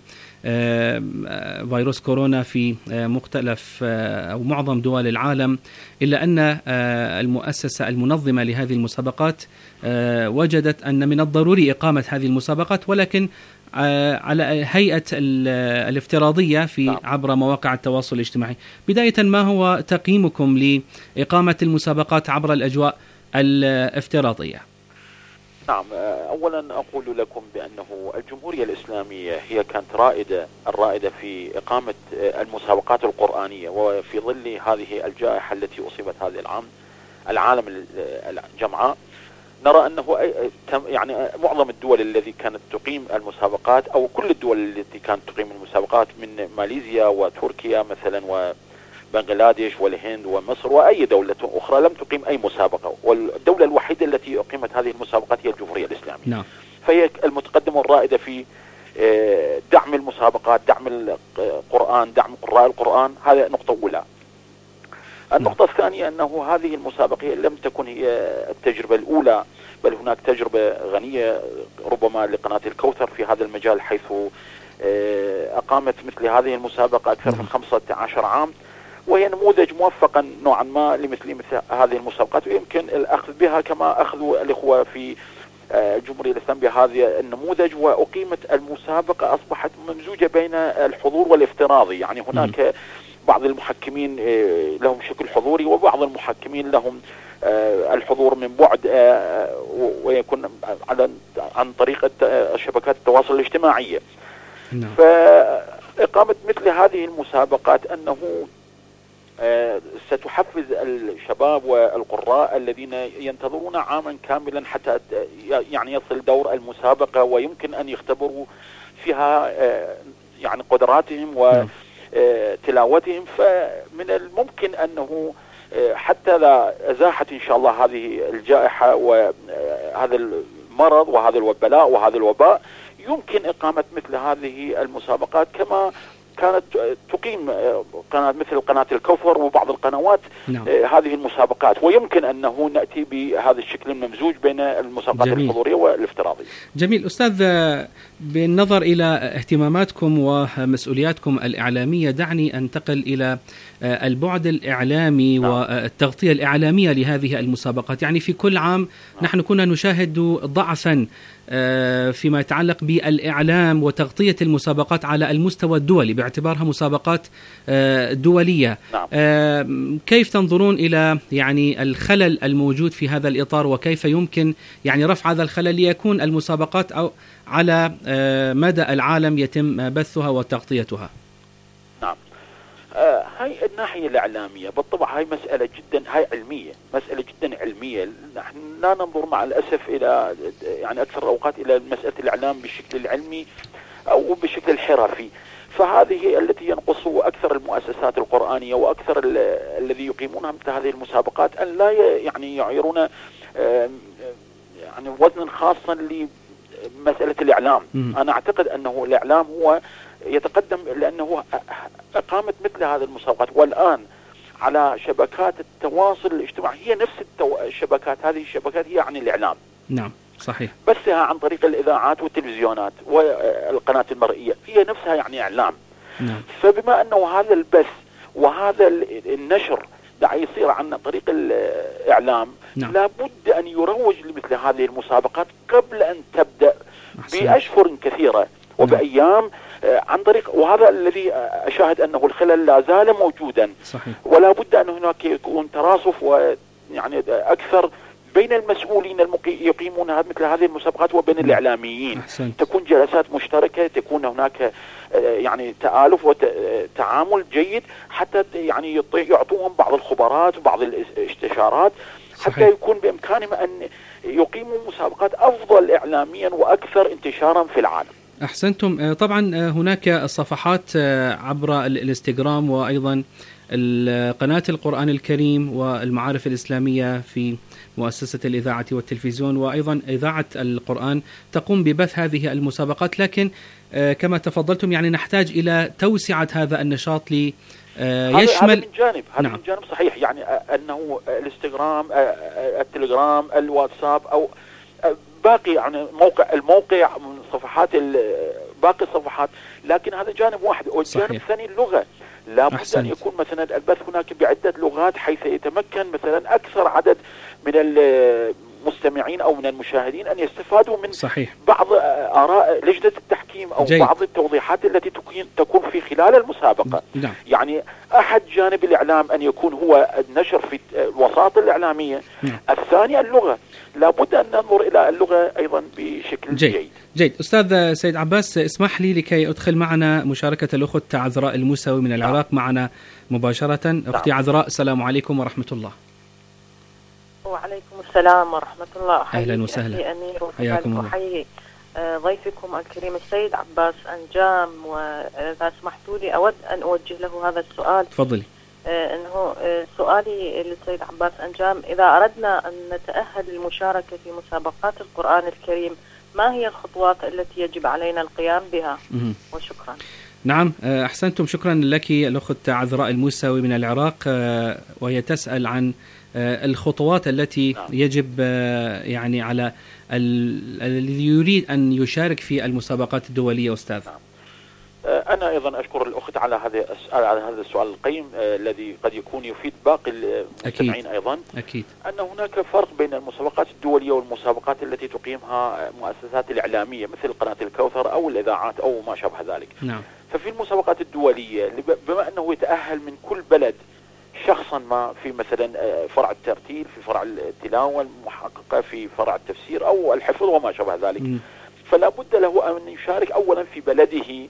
فيروس كورونا في مختلف أو معظم دول العالم، إلا أن المؤسسة المنظمة لهذه المسابقات وجدت أن من الضروري إقامة هذه المسابقات، ولكن على هيئة الافتراضية في عبر مواقع التواصل الاجتماعي. بداية، ما هو تقييمكم لإقامة المسابقات عبر الأجواء الافتراضية؟ نعم، أولا أقول لكم بأنه الجمهورية الإسلامية هي كانت الرائدة في إقامة المسابقات القرآنية، وفي ظل هذه الجائحة التي أصيبت هذا العالم الجمعاء، نرى أنه يعني معظم الدول التي كانت تقيم المسابقات، أو كل الدول التي كانت تقيم المسابقات، من ماليزيا وتركيا مثلا وبنغلاديش والهند ومصر وأي دولة أخرى، لم تقيم أي مسابقة. والدولة الوحيدة التي أقيمت هذه المسابقات هي الجمهورية الإسلامية. نعم. فهي المتقدمة الرائدة في دعم المسابقات، دعم القرآن، دعم قراء القرآن. هذا نقطة أولى. النقطة الثانية أنه هذه المسابقة لم تكن هي التجربة الأولى، بل هناك تجربة غنية ربما لقناة الكوثر في هذا المجال، حيث أقامت مثل هذه المسابقة أكثر من 15 عام، وهي نموذج موفقا نوعا ما لمثل هذه المسابقات، ويمكن الأخذ بها كما أخذوا الإخوة في الجمهورية الإسلامية بهذا النموذج. وأقيمت المسابقة أصبحت ممزوجة بين الحضور والافتراضي، يعني هناك بعض المحكمين لهم شكل حضوري، وبعض المحكمين لهم الحضور من بعد، ويكون عن طريق شبكات التواصل الاجتماعية. فإقامة مثل هذه المسابقات أنه ستحفز الشباب والقراء الذين ينتظرون عاما كاملا حتى يعني يصل دور المسابقة، ويمكن أن يختبروا فيها يعني قدراتهم وتلاوتهم. فمن الممكن أنه حتى لا أزاحت إن شاء الله هذه الجائحة وهذا المرض وهذا البلاء وهذا الوباء، يمكن إقامة مثل هذه المسابقات كما كانت تقيم قناة مثل قناة الكوثر وبعض القنوات. نعم. هذه المسابقات، ويمكن أنه نأتي بهذا الشكل الممزوج بين المسابقات الحضورية والافتراضية. جميل. أستاذ، بالنظر إلى اهتماماتكم ومسؤولياتكم الإعلامية، دعني أنتقل إلى البعد الإعلامي. نعم. والتغطية الإعلامية لهذه المسابقات. يعني في كل عام نحن كنا نشاهد ضعفا فيما يتعلق بالإعلام وتغطية المسابقات على المستوى الدولي باعتبارها مسابقات دولية. نعم. كيف تنظرون إلى يعني الخلل الموجود في هذا الإطار، وكيف يمكن يعني رفع هذا الخلل ليكون المسابقات أو على مدى العالم يتم بثها وتغطيتها؟ نعم. هاي الناحية الإعلامية بالطبع هاي مسألة جدا علمية، مسألة جدا علمية. نحن لا ننظر مع الأسف إلى يعني أكثر الأوقات إلى مسألة الإعلام بالشكل العلمي أو بالشكل الحرفي. فهذه التي ينقص أكثر المؤسسات القرآنية وأكثر الذي يقيمونها مثل هذه المسابقات أن لا يعني يعيرون يعني وزنا خاصا لمسألة الإعلام. أنا أعتقد أنه الإعلام هو يتقدم لأنه أقامت مثل هذه المسابقات، والآن على شبكات التواصل الاجتماعي هي نفس الشبكات، هذه الشبكات هي عن الإعلام. نعم صحيح. بثها عن طريق الإذاعات والتلفزيونات والقناة المرئية هي نفسها يعني إعلام. نعم. فبما أنه هذا البث وهذا النشر داعي يصير عن طريق الإعلام، نعم. لابد أن يروج لمثل هذه المسابقات قبل أن تبدأ بأشهر كثيرة وبأيام عن طريق، وهذا الذي أشاهد أنه الخلل لا زال موجودا. صحيح. ولا بد أن هناك يكون تراصف ويعني أكثر بين المسؤولين يقيمون مثل هذه المسابقات وبين الإعلاميين. أحسنت. تكون جلسات مشتركة، تكون هناك يعني تآلف وتعامل جيد حتى يعني يعطوهم بعض الخبرات وبعض الاستشارات. صحيح. حتى يكون بإمكانهم أن يقيموا مسابقات أفضل إعلاميا وأكثر انتشارا في العالم. أحسنتم. طبعا هناك صفحات عبر الانستغرام وأيضا قناة القرآن الكريم والمعارف الإسلامية في مؤسسة الإذاعة والتلفزيون وأيضا إذاعة القرآن تقوم ببث هذه المسابقات، لكن كما تفضلتم يعني نحتاج إلى توسعة هذا النشاط ليشمل هذا من جانب. نعم. من جانب صحيح، يعني أنه الانستغرام، التليجرام، الواتساب أو باقي يعني الموقع من صفحات باقي الصفحات، لكن هذا جانب واحد. والجانب الثاني اللغة، لابد أن يكون مثلا البث هناك بعدة لغات حيث يتمكن مثلا أكثر عدد من المستمعين أو من المشاهدين أن يستفادوا من صحيح. بعض آراء لجنة التحكيم أو جيد. بعض التوضيحات التي تكون في خلال المسابقة. نعم. يعني أحد جانب الإعلام أن يكون هو النشر في الوساطة الإعلامية. نعم. الثاني اللغة، لابد أن ننظر إلى اللغة أيضا بشكل جيد. جيد. أستاذ سيد عباس، اسمح لي لكي أدخل معنا مشاركة الأخت عذراء الموسوي من العراق معنا مباشرة. أختي عذراء، السلام عليكم ورحمة الله. وعليكم السلام ورحمة الله. أهلا وسهلا. حياكم الله. أحيي ضيفكم الكريم السيد عباس أنجام، وإذا سمحتوا لي أود أن أوجه له هذا السؤال. تفضلي. إنه سؤالي للسيد عباس أنجام، إذا أردنا أن نتأهل للمشاركة في مسابقات القرآن الكريم، ما هي الخطوات التي يجب علينا القيام بها؟ وشكرا. نعم أحسنتم، شكرا لك الأخت عذراء الموسوي من العراق، وهي تسأل عن الخطوات التي يجب يعني على الذي يريد أن يشارك في المسابقات الدولية. أستاذ، أنا أيضا أشكر الأخت على هذا السؤال القيم الذي قد يكون يفيد باقي المستمعين أيضا. أكيد. أن هناك فرق بين المسابقات الدولية والمسابقات التي تقيمها مؤسسات الإعلامية مثل قناة الكوثر أو الإذاعات أو ما شابه ذلك. نعم. ففي المسابقات الدولية بما أنه يتأهل من كل بلد شخصا ما في مثلا فرع الترتيل، في فرع التلاوة المحققة، في فرع التفسير أو الحفظ وما شابه ذلك، فلا بد له أن يشارك أولا في بلده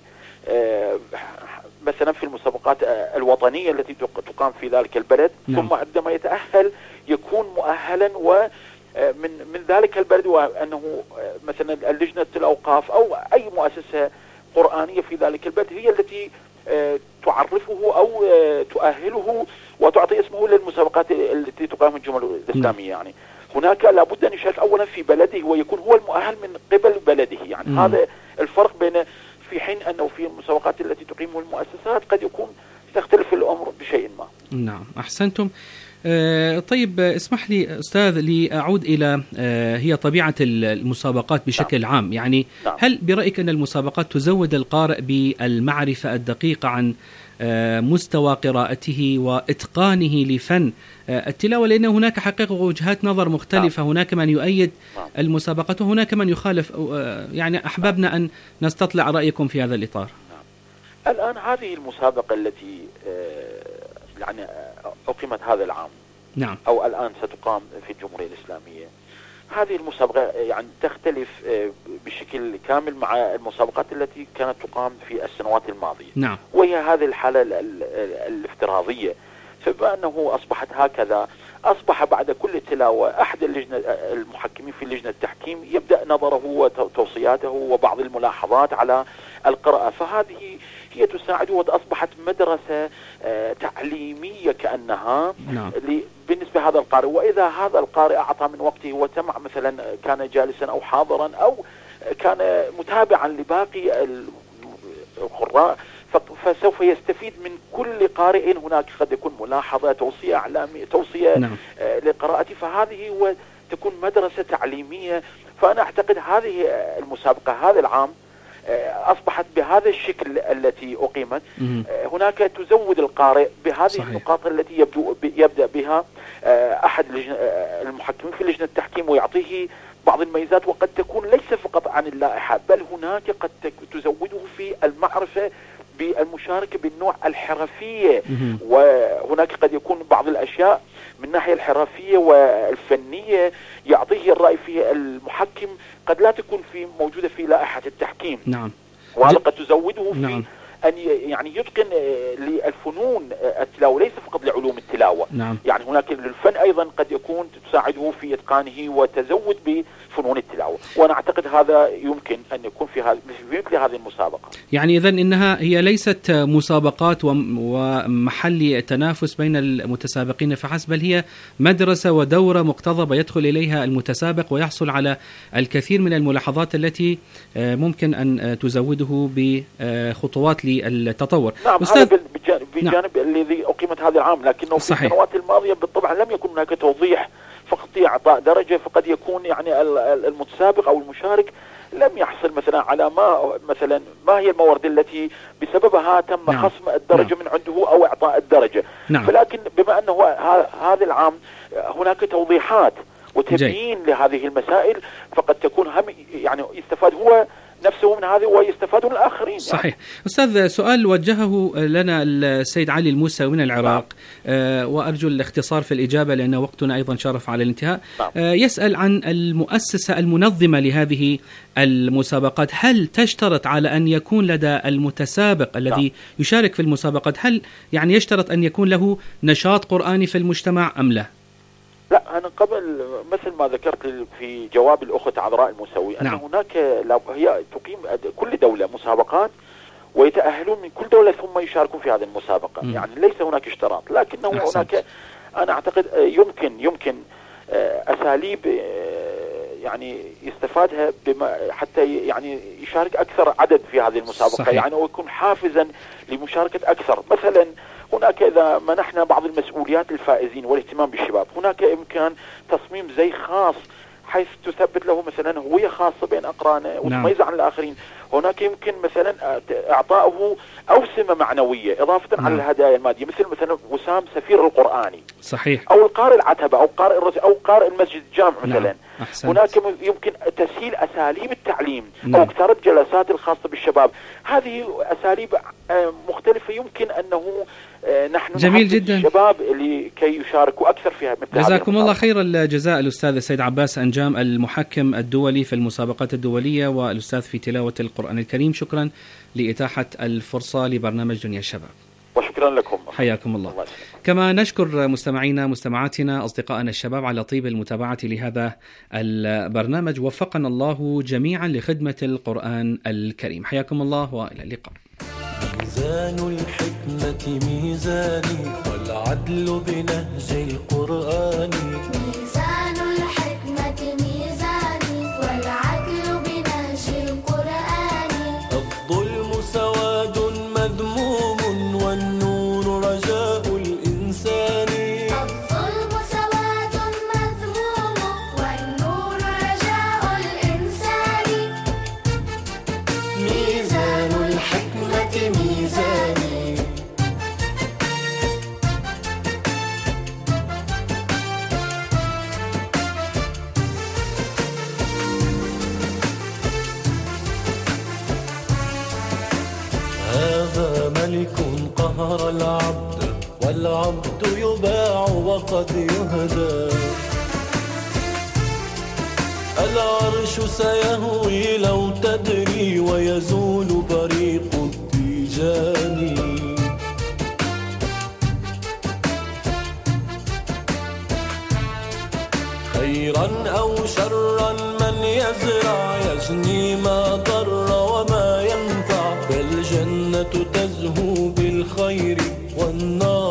مثلا في المسابقات الوطنية التي تقام في ذلك البلد. نعم. ثم عندما يتأهل يكون مؤهلا ومن ذلك البلد، وأنه مثلا اللجنة الأوقاف أو أي مؤسسة قرآنية في ذلك البلد هي التي تعرفه أو تؤهله وتعطي اسمه للمسابقات التي تقام الجمهورية الإسلامية. يعني هناك لابد أن يشارك أولا في بلده ويكون هو المؤهل من قبل بلده. يعني هذا الفرق بين، في حين أنه في المسابقات التي تقيمها المؤسسات قد يكون تختلف الأمر بشيء ما. نعم أحسنتم. طيب اسمح لي أستاذ لأعود إلى هي طبيعة المسابقات بشكل عام. يعني هل برأيك أن المسابقات تزود القارئ بالمعرفة الدقيقة عن مستوى قراءته وإتقانه لفن التلاوة؟ لأن هناك حقيقة وجهات نظر مختلفة. هناك من يؤيد المسابقات وهناك من يخالف. يعني أحببنا أن نستطلع رأيكم في هذا الإطار. الآن هذه المسابقة التي يعني أقيمت هذا العام، نعم، أو الآن ستقام في الجمهورية الإسلامية، هذه المسابقة يعني تختلف بشكل كامل مع المسابقات التي كانت تقام في السنوات الماضية. نعم. وهي هذه الحالة الافتراضية. فبما أنه أصبحت هكذا، أصبح بعد كل تلاوة أحد المحكمين في لجنة التحكيم يبدأ نظره وتوصياته وبعض الملاحظات على القراءة، فهذه هي تساعده، وأصبحت مدرسة تعليمية كأنها. نعم. بالنسبة لهذا القارئ، وإذا هذا القارئ أعطى من وقته وسمع مثلا، كان جالسا أو حاضرا أو كان متابعا لباقي القراء، فسوف يستفيد من كل قارئ. هناك قد يكون ملاحظة، توصية إعلامية، توصية نعم. لقراءته، فهذه تكون مدرسة تعليمية. فأنا أعتقد هذه المسابقة هذا العام أصبحت بهذا الشكل التي أقيمت. هناك تزود القارئ بهذه صحيح. النقاط التي يبدأ بها أحد المحكمين في لجنة التحكيم، ويعطيه بعض الميزات، وقد تكون ليس فقط عن اللائحة، بل هناك قد تزوده في المعرفة بالمشاركة بالنوع الحرفية. وهناك قد يكون بعض الأشياء من الناحية الحرفية والفنية يعطيه الرأي في المحكم قد لا تكون موجودة في لائحة التحكيم. نعم. وهذا قد تزوده في نعم. أن يعني يتقن للفنون التلاوة، ليس فقط لعلوم التلاوة. نعم. يعني هناك للفن أيضا قد يكون تساعده في إتقانه وتزود بفنون التلاوة. وأنا أعتقد هذا يمكن أن يكون في مثل هذه المسابقة. يعني إذن إنها هي ليست مسابقات ومحل تنافس بين المتسابقين فحسب، بل هي مدرسة ودورة مقتضبة يدخل إليها المتسابق ويحصل على الكثير من الملاحظات التي ممكن أن تزوده بخطوات للتطور. نعم. هذا بجانب الذي أقيمت هذا العام، لكنه في السنوات الماضية بالطبع لم يكن هناك توضيح فقط إعطاء درجة، فقد يكون يعني المتسابق أو المشارك لم يحصل مثلا على ما هي الموارد التي بسببها تم خصم الدرجة من عنده أو إعطاء الدرجة. فلكن بما أنه هذا العام هناك توضيحات وتبيين لهذه المسائل، فقد تكون هم يعني يستفاد هو نفسه من هذه ويستفادون الآخرين. صحيح. يعني. أستاذ، سؤال وجهه لنا السيد علي الموسوي من العراق، وأرجو الاختصار في الإجابة لأن وقتنا أيضا شرف على الانتهاء. يسأل عن المؤسسة المنظمة لهذه المسابقات، هل تشترط على أن يكون لدى المتسابق الذي يشارك في المسابقات، هل يعني يشترط أن يكون له نشاط قرآني في المجتمع أم لا؟ لا، أنا قبل مثل ما ذكرت في جواب الأخت عذراء الموسوي أن هناك هي تقيم كل دولة مسابقات ويتأهلون من كل دولة ثم يشاركون في هذه المسابقة. يعني ليس هناك اشتراط، لكنه هناك أنا أعتقد يمكن أساليب يعني يستفادها حتى يعني يشارك أكثر عدد في هذه المسابقة. صحيح. يعني ويكون حافزا لمشاركة أكثر. مثلا هناك إذا منحنا بعض المسؤوليات للفائزين والاهتمام بالشباب، هناك إمكان تصميم زي خاص حيث تثبت له مثلا هوية خاصة بين أقرانه وتميز عن الآخرين. هناك يمكن مثلا إعطائه أوسمة معنوية إضافة على الهدايا المادية، مثلا وسام سفير القرآني. صحيح. أو القارئ العتبة أو قارئ الرسل أو قارئ المسجد الجامع مثلا. هناك يمكن تسهيل أساليب التعليم أو اقترب جلسات الخاصة بالشباب. هذه أساليب مختلفة يمكن أنه نحن جميل جدا الشباب لكي يشاركوا أكثر فيها. جزاكم الله خير الجزاء الأستاذ السيد عباس أنجام، المحكم الدولي في المسابقات الدولية والأستاذ في تلاوة القرآن الكريم. شكرا لإتاحة الفرصة لبرنامج دنيا الشباب. وشكرا لكم. حياكم الله. كما نشكر مستمعاتنا أصدقائنا الشباب على طيب المتابعة لهذا البرنامج. وفقنا الله جميعا لخدمة القرآن الكريم. حياكم الله وإلى اللقاء. ميزان الحكمة ميزاني والعدل بنهج القرآن. ميزان الحكمة ميزاني والعدل بنهج القرآن. الظلم سواد مذموم والنور رجاء الإنسان. الظلم سواد مذموم والنور رجاء الإنسان. ميزان الحكمة ميزاني. هذا ملك قهر العبد والعبد يباع وقد يهدى. العرش سيهوي لو تدري ويزول بريق التيجان. خيرا أو شرا من يزرع يجني ما ضر وما ينفع، فالجنة تزهو بالخير والنار